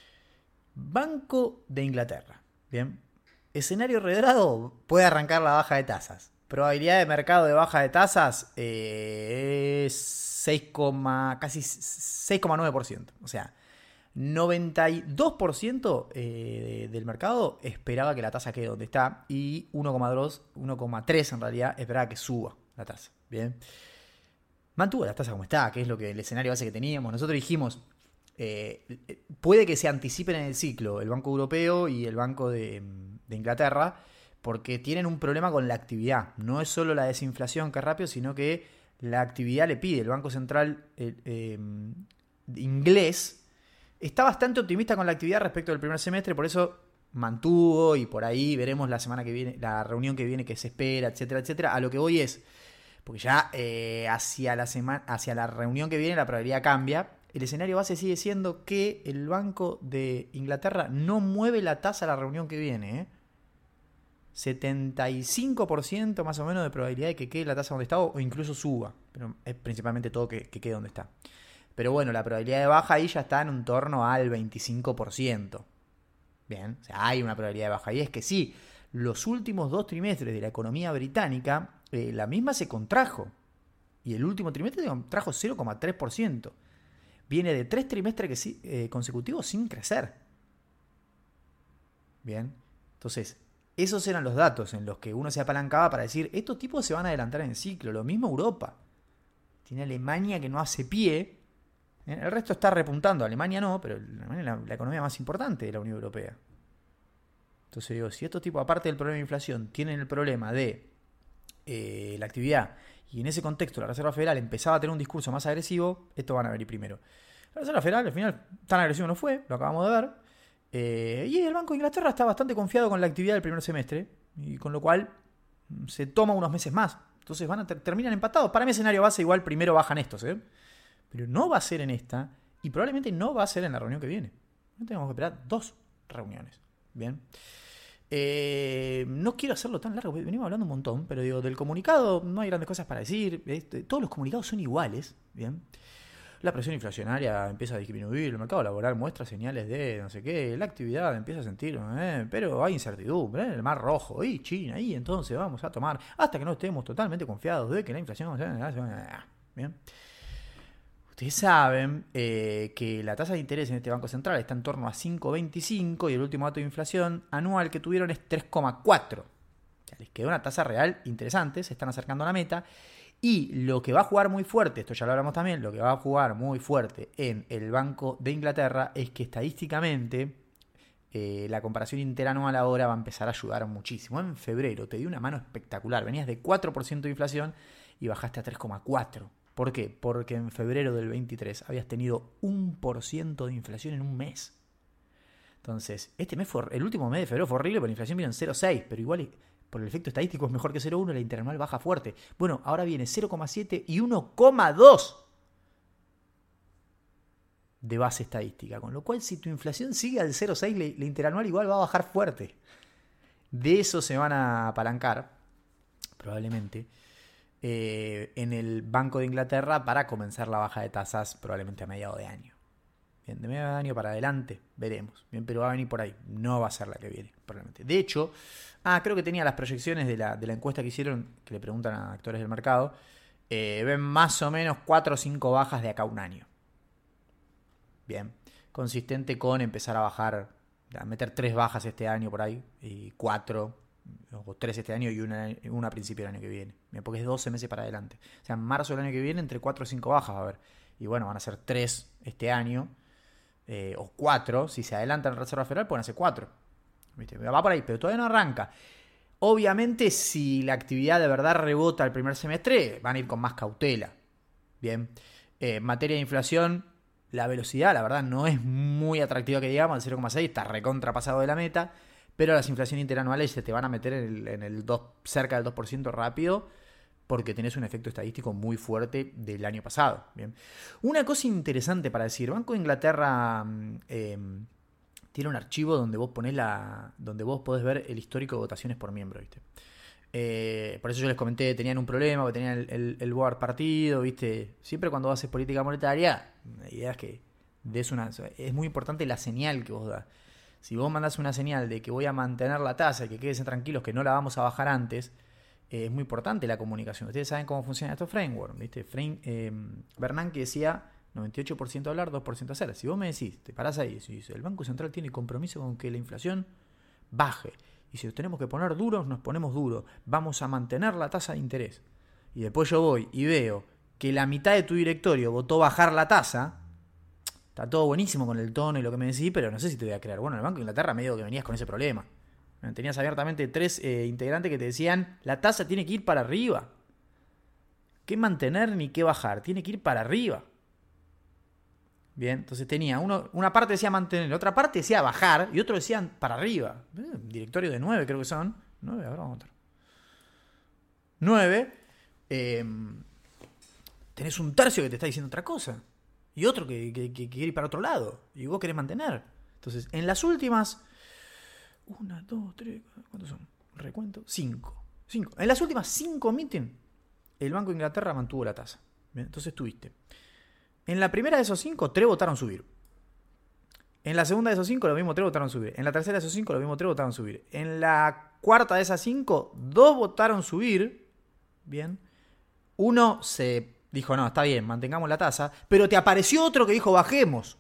Banco de Inglaterra. Bien. Escenario redrado, puede arrancar la baja de tasas. Probabilidad de mercado de baja de tasas eh, es seis, casi seis coma nueve por ciento. O sea, noventa y dos por ciento eh, del mercado esperaba que la tasa quede donde está y uno coma dos, uno coma tres en realidad esperaba que suba la tasa. Bien. Mantuvo la tasa como está, que es lo que el escenario base que teníamos. Nosotros dijimos, eh, puede que se anticipen en el ciclo el Banco Europeo y el Banco de, de Inglaterra, porque tienen un problema con la actividad. No es solo la desinflación que es rápido, sino que la actividad le pide. El Banco Central eh, eh, inglés está bastante optimista con la actividad respecto del primer semestre, por eso mantuvo, y por ahí veremos la semana que viene, la reunión que viene que se espera, etcétera, etcétera. A lo que voy es, porque ya eh, hacia la semana, hacia la reunión que viene la probabilidad cambia. El escenario base sigue siendo que el Banco de Inglaterra no mueve la tasa a la reunión que viene, ¿eh? setenta y cinco por ciento más o menos de probabilidad de que quede la tasa donde está o incluso suba, pero es principalmente todo que, que quede donde está. Pero bueno, la probabilidad de baja ahí ya está en un torno al veinticinco por ciento. Bien, o sea, hay una probabilidad de baja. Y es que sí, los últimos dos trimestres de la economía británica, eh, la misma se contrajo. Y el último trimestre contrajo cero coma tres por ciento. Viene de tres trimestres que, eh, consecutivos sin crecer. Bien, entonces, esos eran los datos en los que uno se apalancaba para decir, estos tipos se van a adelantar en ciclo. Lo mismo Europa. Tiene Alemania que no hace pie. El resto está repuntando. Alemania no, pero Alemania es la, la economía más importante de la Unión Europea. Entonces digo, si estos tipos, aparte del problema de inflación, tienen el problema de eh, la actividad, y en ese contexto la Reserva Federal empezaba a tener un discurso más agresivo, estos van a venir primero. La Reserva Federal al final tan agresivo no fue, lo acabamos de ver. Eh, y el Banco de Inglaterra está bastante confiado con la actividad del primer semestre, y con lo cual se toma unos meses más. Entonces van a ter- terminan empatados. Para mi escenario base igual primero bajan estos, ¿eh? Pero no va a ser en esta, y probablemente no va a ser en la reunión que viene. No tenemos que esperar dos reuniones. Bien. Eh, no quiero hacerlo tan largo, venimos hablando un montón, pero digo, del comunicado no hay grandes cosas para decir. Este, todos los comunicados son iguales. Bien. La presión inflacionaria empieza a disminuir, el mercado laboral muestra señales de no sé qué, la actividad empieza a sentir, eh, pero hay incertidumbre, ¿eh? El mar rojo, y China, y entonces vamos a tomar, hasta que no estemos totalmente confiados de que la inflación... Bien. Ustedes saben eh, que la tasa de interés en este Banco Central está en torno a cinco coma veinticinco y el último dato de inflación anual que tuvieron es tres coma cuatro. O sea, les quedó una tasa real interesante, se están acercando a la meta. Y lo que va a jugar muy fuerte, esto ya lo hablamos también, lo que va a jugar muy fuerte en el Banco de Inglaterra es que estadísticamente eh, la comparación interanual ahora va a empezar a ayudar muchísimo. En febrero te dio una mano espectacular, venías de cuatro por ciento de inflación y bajaste a tres coma cuatro. ¿Por qué? Porque en febrero del veintitrés habías tenido un por ciento de inflación en un mes. Entonces, este mes fue, el último mes de febrero fue horrible, pero la inflación vino en cero coma seis, pero igual por el efecto estadístico es mejor que cero coma uno, la interanual baja fuerte. Bueno, ahora viene cero coma siete y uno coma dos de base estadística, con lo cual si tu inflación sigue al cero coma seis, la, la interanual igual va a bajar fuerte. De eso se van a apalancar, probablemente, eh, en el Banco de Inglaterra para comenzar la baja de tasas probablemente a mediados de año. Bien, de medio de año para adelante, veremos. Bien, pero va a venir por ahí. No va a ser la que viene, probablemente. De hecho, ah, creo que tenía las proyecciones de la, de la encuesta que hicieron, que le preguntan a actores del mercado. Eh, ven más o menos cuatro o cinco bajas de acá a un año. Bien, consistente con empezar a bajar, a meter tres bajas este año por ahí, y cuatro, o tres este año y una, una a principio del año que viene. Bien, porque es doce meses para adelante. O sea, en marzo del año que viene, entre cuatro o cinco bajas va a haber. Y bueno, van a ser tres este año. Eh, o cuatro, si se adelantan en la Reserva Federal pueden hacer cuatro, ¿viste? Va por ahí, pero todavía no arranca. Obviamente si la actividad de verdad rebota el primer semestre, van a ir con más cautela. Bien, eh, en materia de inflación, la velocidad la verdad no es muy atractiva que digamos, el cero coma seis está recontrapasado de la meta, pero las inflaciones interanuales se te van a meter en el, en el dos, cerca del dos por ciento rápido, porque tenés un efecto estadístico muy fuerte del año pasado. Bien. Una cosa interesante para decir, Banco de Inglaterra eh, tiene un archivo donde vos ponés la, donde vos podés ver el histórico de votaciones por miembro, ¿viste? Eh, por eso yo les comenté, tenían un problema, porque tenían el, el, el board partido, ¿viste? Siempre cuando haces política monetaria, la idea es que des una, es muy importante la señal que vos das. Si vos mandás una señal de que voy a mantener la tasa y que quédense tranquilos que no la vamos a bajar antes, es muy importante la comunicación. Ustedes saben cómo funciona estos frameworks, ¿viste? Frame, eh, Bernanke decía noventa y ocho por ciento hablar, dos por ciento hacer. Si vos me decís, te parás ahí y decís, el Banco Central tiene compromiso con que la inflación baje. Y si nos tenemos que poner duros, nos ponemos duros. Vamos a mantener la tasa de interés. Y después yo voy y veo que la mitad de tu directorio votó bajar la tasa. Está todo buenísimo con el tono y lo que me decís, pero no sé si te voy a creer. Bueno, en el Banco de Inglaterra medio que venías con ese problema. Tenías abiertamente tres eh, integrantes que te decían la tasa tiene que ir para arriba. qué mantener ni qué bajar. Tiene que ir para arriba. Bien, entonces tenía uno, una parte decía mantener, otra parte decía bajar y otro decía para arriba. Eh, directorio de nueve creo que son. nueve, ahora vamos a ver. nueve. Eh, tenés un tercio que te está diciendo otra cosa. Y otro que, que, que quiere ir para otro lado. Y vos querés mantener. Entonces, en las últimas... Una, dos, tres... ¿Cuántos son? Recuento. Cinco. Cinco. En las últimas cinco meetings, el Banco de Inglaterra mantuvo la tasa. Bien, entonces tuviste. En la primera de esos cinco, tres votaron subir. En la segunda de esos cinco, los mismos tres votaron subir. En la tercera de esos cinco, los mismos tres votaron subir. En la cuarta de esas cinco, dos votaron subir. Bien. Uno se dijo, no, está bien, mantengamos la tasa. Pero te apareció otro que dijo, bajemos.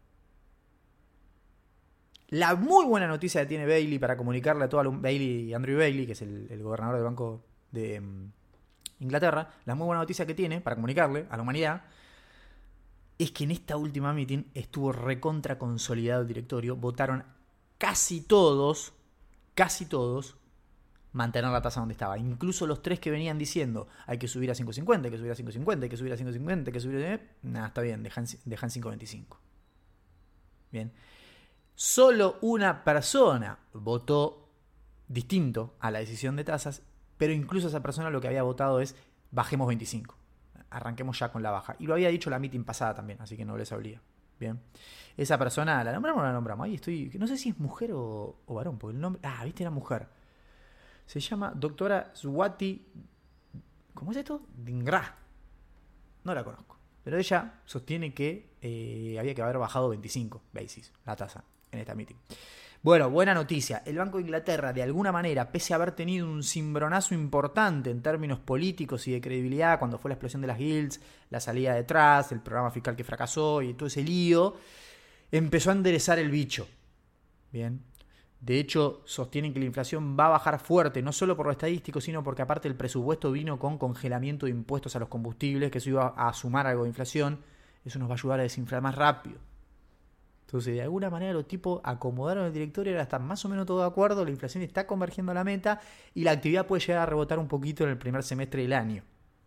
La muy buena noticia que tiene Bailey para comunicarle a toda la, Bailey, Andrew Bailey, que es el, el gobernador del Banco de um, Inglaterra, la muy buena noticia que tiene para comunicarle a la humanidad es que en esta última meeting estuvo recontra consolidado el directorio. Votaron casi todos, casi todos, mantener la tasa donde estaba. Incluso los tres que venían diciendo hay que subir a cinco cincuenta, hay que subir a cinco cincuenta, hay que subir a cinco cincuenta, hay que subir a... Nada, está bien, dejan, dejan cinco veinticinco. Bien. Solo una persona votó distinto a la decisión de tasas, pero incluso esa persona lo que había votado es bajemos veinticinco. Arranquemos ya con la baja. Y lo había dicho la meeting pasada también, así que no les hablía. Bien. Esa persona, ¿la nombramos o no la nombramos? Ahí estoy, no sé si es mujer o, o varón, porque el nombre... Ah, viste, era mujer. Se llama doctora Swati... ¿Cómo es esto? Dhingra. No la conozco. Pero ella sostiene que eh, había que haber bajado veinticinco basis la tasa en esta meeting. Bueno, buena noticia. El Banco de Inglaterra, de alguna manera, pese a haber tenido un cimbronazo importante en términos políticos y de credibilidad, cuando fue la explosión de las guilds, la salida de Truss, el programa fiscal que fracasó y todo ese lío, empezó a enderezar el bicho. Bien. De hecho, sostienen que la inflación va a bajar fuerte, no solo por lo estadístico, sino porque aparte el presupuesto vino con congelamiento de impuestos a los combustibles, que eso iba a sumar algo de inflación. Eso nos va a ayudar a desinflar más rápido. Entonces, de alguna manera los tipos acomodaron el directorio, ahora están más o menos todos de acuerdo, la inflación está convergiendo a la meta y la actividad puede llegar a rebotar un poquito en el primer semestre del año.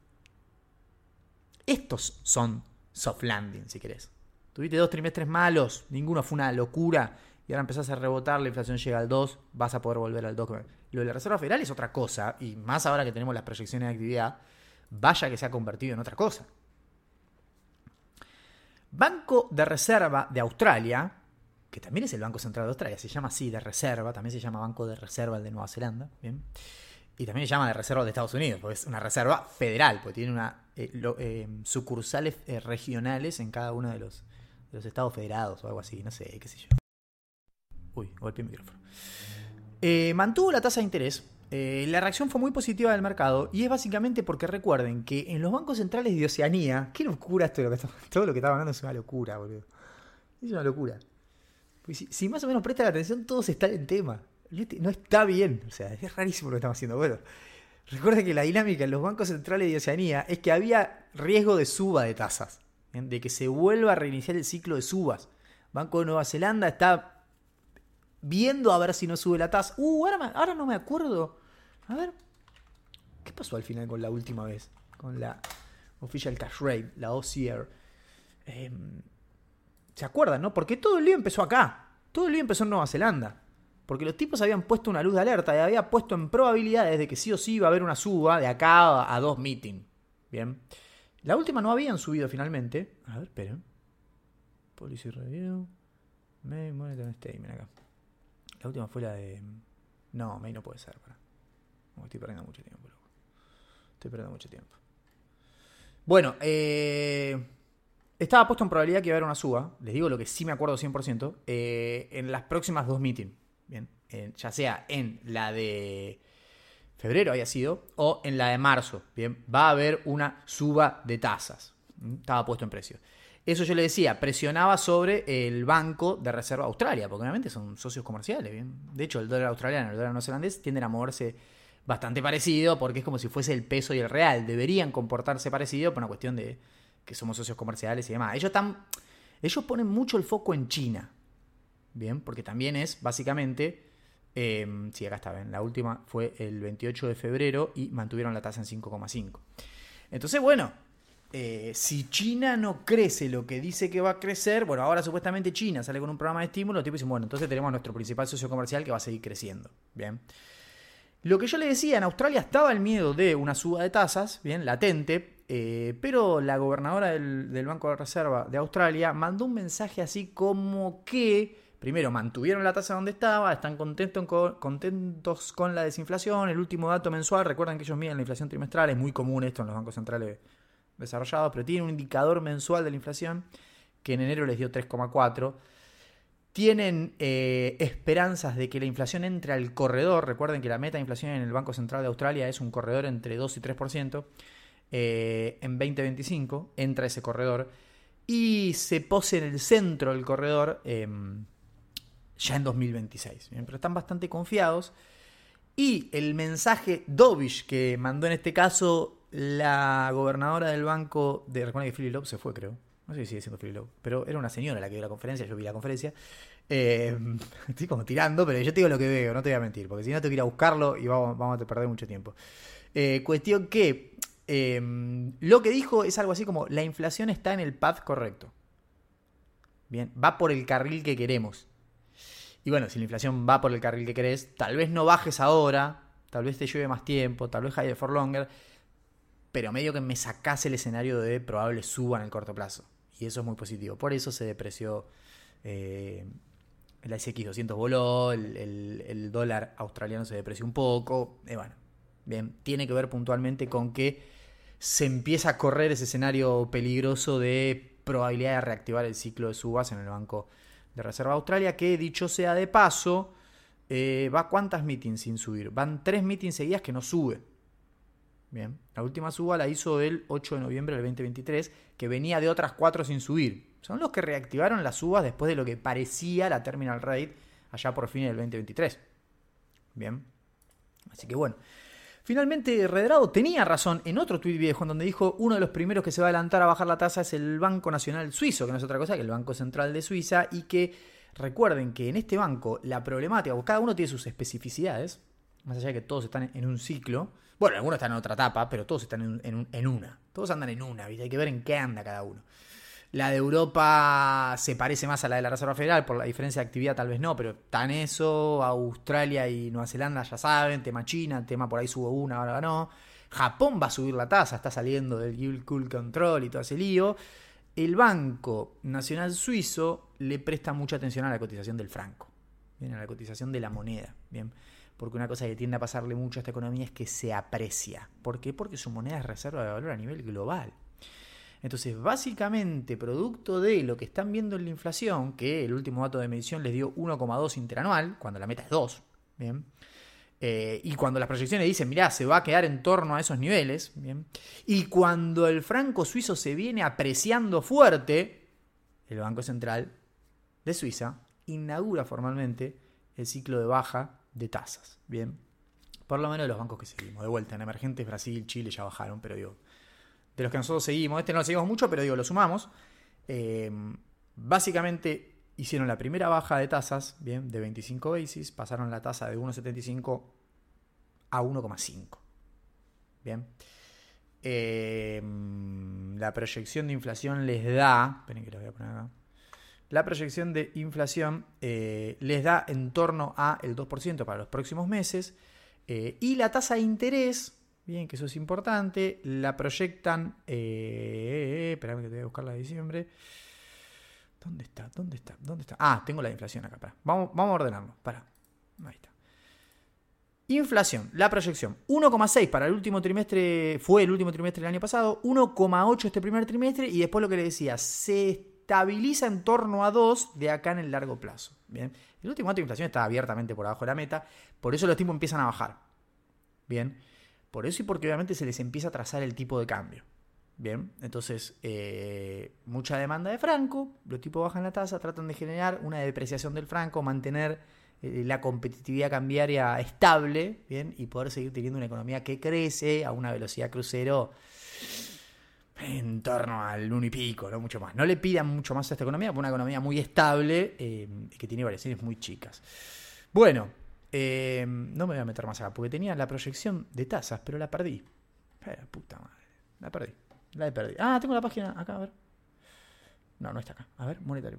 Estos son soft landing, si querés. Tuviste dos trimestres malos, ninguno fue una locura y ahora empezás a rebotar, la inflación llega al dos, vas a poder volver al dos. Lo de la Reserva Federal es otra cosa, y más ahora que tenemos las proyecciones de actividad, vaya que se ha convertido en otra cosa. Banco de Reserva de Australia, que también es el Banco Central de Australia, se llama así, de Reserva, también se llama Banco de Reserva el de Nueva Zelanda, ¿bien? Y también se llama de Reserva de Estados Unidos, porque es una reserva federal, porque tiene una, eh, lo, eh, sucursales eh, regionales en cada uno de los, de los estados federados o algo así, no sé, qué sé yo. Uy, golpeé el micrófono. Eh, mantuvo la tasa de interés. Eh, la reacción fue muy positiva del mercado y es básicamente porque recuerden que en los bancos centrales de Oceanía, qué locura esto, todo lo que estaba hablando es una locura, boludo. Es una locura. Pues si, si más o menos prestan atención, todos están en tema. No está bien, o sea, es rarísimo lo que estamos haciendo. Bueno, recuerden que la dinámica en los bancos centrales de Oceanía es que había riesgo de suba de tasas, ¿bien? De que se vuelva a reiniciar el ciclo de subas. Banco de Nueva Zelanda está viendo a ver si no sube la tasa. Uh, ahora, me, ahora no me acuerdo. A ver. ¿Qué pasó al final con la última vez? Con la Official Cash Rate, la O C R. Eh, ¿Se acuerdan, no? Porque todo el lío empezó acá. Todo el lío empezó en Nueva Zelanda. Porque los tipos habían puesto una luz de alerta y había puesto en probabilidades de que sí o sí iba a haber una suba de acá a, a dos meetings. Bien. La última no habían subido finalmente. A ver, esperen. Policy Review. May Monetary Statement acá. La última fue la de... No, May no puede ser. Para. No, estoy perdiendo mucho tiempo, loco. Estoy perdiendo mucho tiempo. Bueno, eh... estaba puesto en probabilidad que iba a haber una suba. Les digo lo que sí me acuerdo cien por ciento. Eh, en las próximas dos meetings. Bien. Eh, ya sea en la de febrero había sido o en la de marzo. Bien. Va a haber una suba de tasas. Estaba puesto en precio. Eso yo le decía, presionaba sobre el Banco de Reserva Australia, porque obviamente son socios comerciales. ¿Bien? De hecho, el dólar australiano y el dólar neozelandés tienden a moverse bastante parecido, porque es como si fuese el peso y el real. Deberían comportarse parecido por una cuestión de que somos socios comerciales y demás. Ellos están, ellos ponen mucho el foco en China. Bien, porque también es básicamente, eh, sí, acá está, ¿ven? La última fue el veintiocho de febrero y mantuvieron la tasa en cinco coma cinco. Entonces, bueno, eh, si China no crece lo que dice que va a crecer, bueno, ahora supuestamente China sale con un programa de estímulo, tipo dicen, bueno, entonces tenemos a nuestro principal socio comercial que va a seguir creciendo. Bien. Lo que yo le decía, en Australia estaba el miedo de una suba de tasas, bien, latente, eh, pero la gobernadora del, del Banco de Reserva de Australia mandó un mensaje así como que, primero, mantuvieron la tasa donde estaba, están contentos con, contentos con la desinflación, el último dato mensual, recuerden que ellos miden la inflación trimestral, es muy común esto en los bancos centrales desarrollados, pero tienen un indicador mensual de la inflación que en enero les dio tres coma cuatro. Tienen eh, esperanzas de que la inflación entre al corredor. Recuerden que la meta de inflación en el Banco Central de Australia es un corredor entre dos y tres por ciento. Eh, en veinte veinticinco entra ese corredor y se pose en el centro del corredor eh, ya en dos mil veintiséis. Bien, pero están bastante confiados. Y el mensaje dovish que mandó en este caso la gobernadora del banco de... Recuerden que Philly Loeb se fue, creo. No sé si sigue siendo Philly Loeb, pero era una señora la que dio la conferencia, yo vi la conferencia. Eh, estoy como tirando, pero yo te digo lo que veo, no te voy a mentir, porque si no te quiero ir a buscarlo y vamos, vamos a perder mucho tiempo. Eh, cuestión que eh, lo que dijo es algo así como la inflación está en el path correcto. Bien, va por el carril que queremos. Y bueno, si la inflación va por el carril que querés, tal vez no bajes ahora, tal vez te lleve más tiempo, tal vez higher for longer, pero medio que me sacás el escenario de probable suba en el corto plazo. Y eso es muy positivo. Por eso se depreció eh, el ese equis doscientos voló, el, el, el dólar australiano se depreció un poco. Y bueno, bien, tiene que ver puntualmente con que se empieza a correr ese escenario peligroso de probabilidad de reactivar el ciclo de subas en el Banco de Reserva de Australia, que dicho sea de paso, eh, va cuántas meetings sin subir. Van tres meetings seguidas que no sube. Bien, la última suba la hizo el ocho de noviembre del veinte veintitrés, que venía de otras cuatro sin subir. Son los que reactivaron las subas después de lo que parecía la terminal rate allá por fin del veinte veintitrés. Bien, así que bueno. Finalmente, Redrado tenía razón en otro tuit viejo en donde dijo uno de los primeros que se va a adelantar a bajar la tasa es el Banco Nacional Suizo, que no es otra cosa que el Banco Central de Suiza, y que recuerden que en este banco la problemática, cada uno tiene sus especificidades, más allá de que todos están en un ciclo. Bueno, algunos están en otra etapa, pero todos están en, en, en una. Todos andan en una, ¿viste? Hay que ver en qué anda cada uno. La de Europa se parece más a la de la Reserva Federal, por la diferencia de actividad tal vez no, pero está en eso. Australia y Nueva Zelanda ya saben, tema China, tema por ahí subo una, ahora no. Japón va a subir la tasa, está saliendo del Yield Curve Control y todo ese lío. El Banco Nacional Suizo le presta mucha atención a la cotización del franco, bien, a la cotización de la moneda, bien. Porque una cosa que tiende a pasarle mucho a esta economía es que se aprecia. ¿Por qué? Porque su moneda es reserva de valor a nivel global. Entonces, básicamente, producto de lo que están viendo en la inflación, que el último dato de medición les dio uno coma dos interanual, cuando la meta es dos, ¿bien? Eh, y cuando las proyecciones dicen, mirá, se va a quedar en torno a esos niveles, ¿bien? Y cuando el franco suizo se viene apreciando fuerte, el Banco Central de Suiza inaugura formalmente el ciclo de baja de tasas, bien, por lo menos los bancos que seguimos. De vuelta, en emergentes, Brasil, Chile ya bajaron, pero digo, de los que nosotros seguimos, este no lo seguimos mucho, pero digo, lo sumamos. Eh, básicamente hicieron la primera baja de tasas, bien, de veinticinco basis, pasaron la tasa de uno coma setenta y cinco a uno coma cinco, bien. Eh, la proyección de inflación les da, esperen que lo voy a poner acá. La proyección de inflación eh, les da en torno a el dos por ciento para los próximos meses, eh, y la tasa de interés, bien, que eso es importante, la proyectan, eh, espérame que te voy a buscar la de diciembre. ¿Dónde está? ¿Dónde está? ¿Dónde está? Ah, tengo la de inflación acá, pará. Vamos, vamos a ordenarlo, pará. Ahí está. Inflación, la proyección, uno coma seis para el último trimestre, fue el último trimestre del año pasado, uno coma ocho este primer trimestre, y después lo que le decía, se estabiliza en torno a dos de acá en el largo plazo. Bien, el último dato de inflación está abiertamente por abajo de la meta, por eso los tipos empiezan a bajar. Bien, por eso y porque obviamente se les empieza a trazar el tipo de cambio. Bien, entonces eh, mucha demanda de franco, los tipos bajan la tasa, tratan de generar una depreciación del franco, mantener eh, la competitividad cambiaria estable, bien, y poder seguir teniendo una economía que crece a una velocidad crucero en torno al uno y pico, no mucho más. No le pidan mucho más a esta economía, porque es una economía muy estable eh, y que tiene variaciones muy chicas. Bueno, eh, no me voy a meter más acá, porque tenía la proyección de tasas, pero la perdí. Eh, puta madre. La perdí. La he perdido. Ah, tengo la página acá, a ver. No, no está acá. A ver, monetario.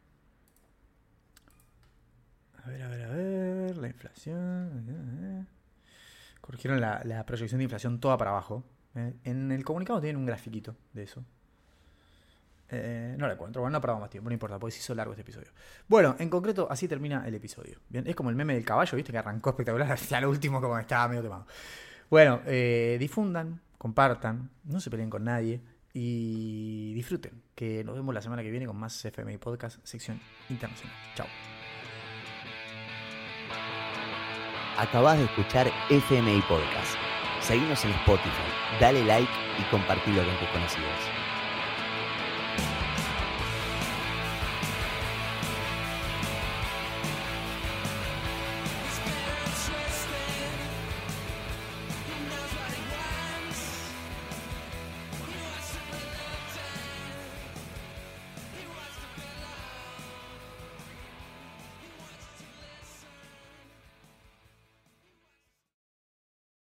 A ver, a ver, a ver. La inflación. Corrigieron la, la proyección de inflación toda para abajo. Eh, en el comunicado tienen un grafiquito de eso. Eh, no lo encuentro. Bueno, no perdamos más tiempo. No importa, porque se hizo largo este episodio. Bueno, en concreto, así termina el episodio. Bien, es como el meme del caballo, ¿viste? Que arrancó espectacular. Hacia lo último, como estaba medio quemado. Bueno, eh, difundan, compartan, no se peleen con nadie. Y disfruten, que nos vemos la semana que viene con más F M I Podcast, sección internacional. Chao. Acabás de escuchar F M I Podcast. Seguinos en Spotify, dale like y compartilo con tus conocidos.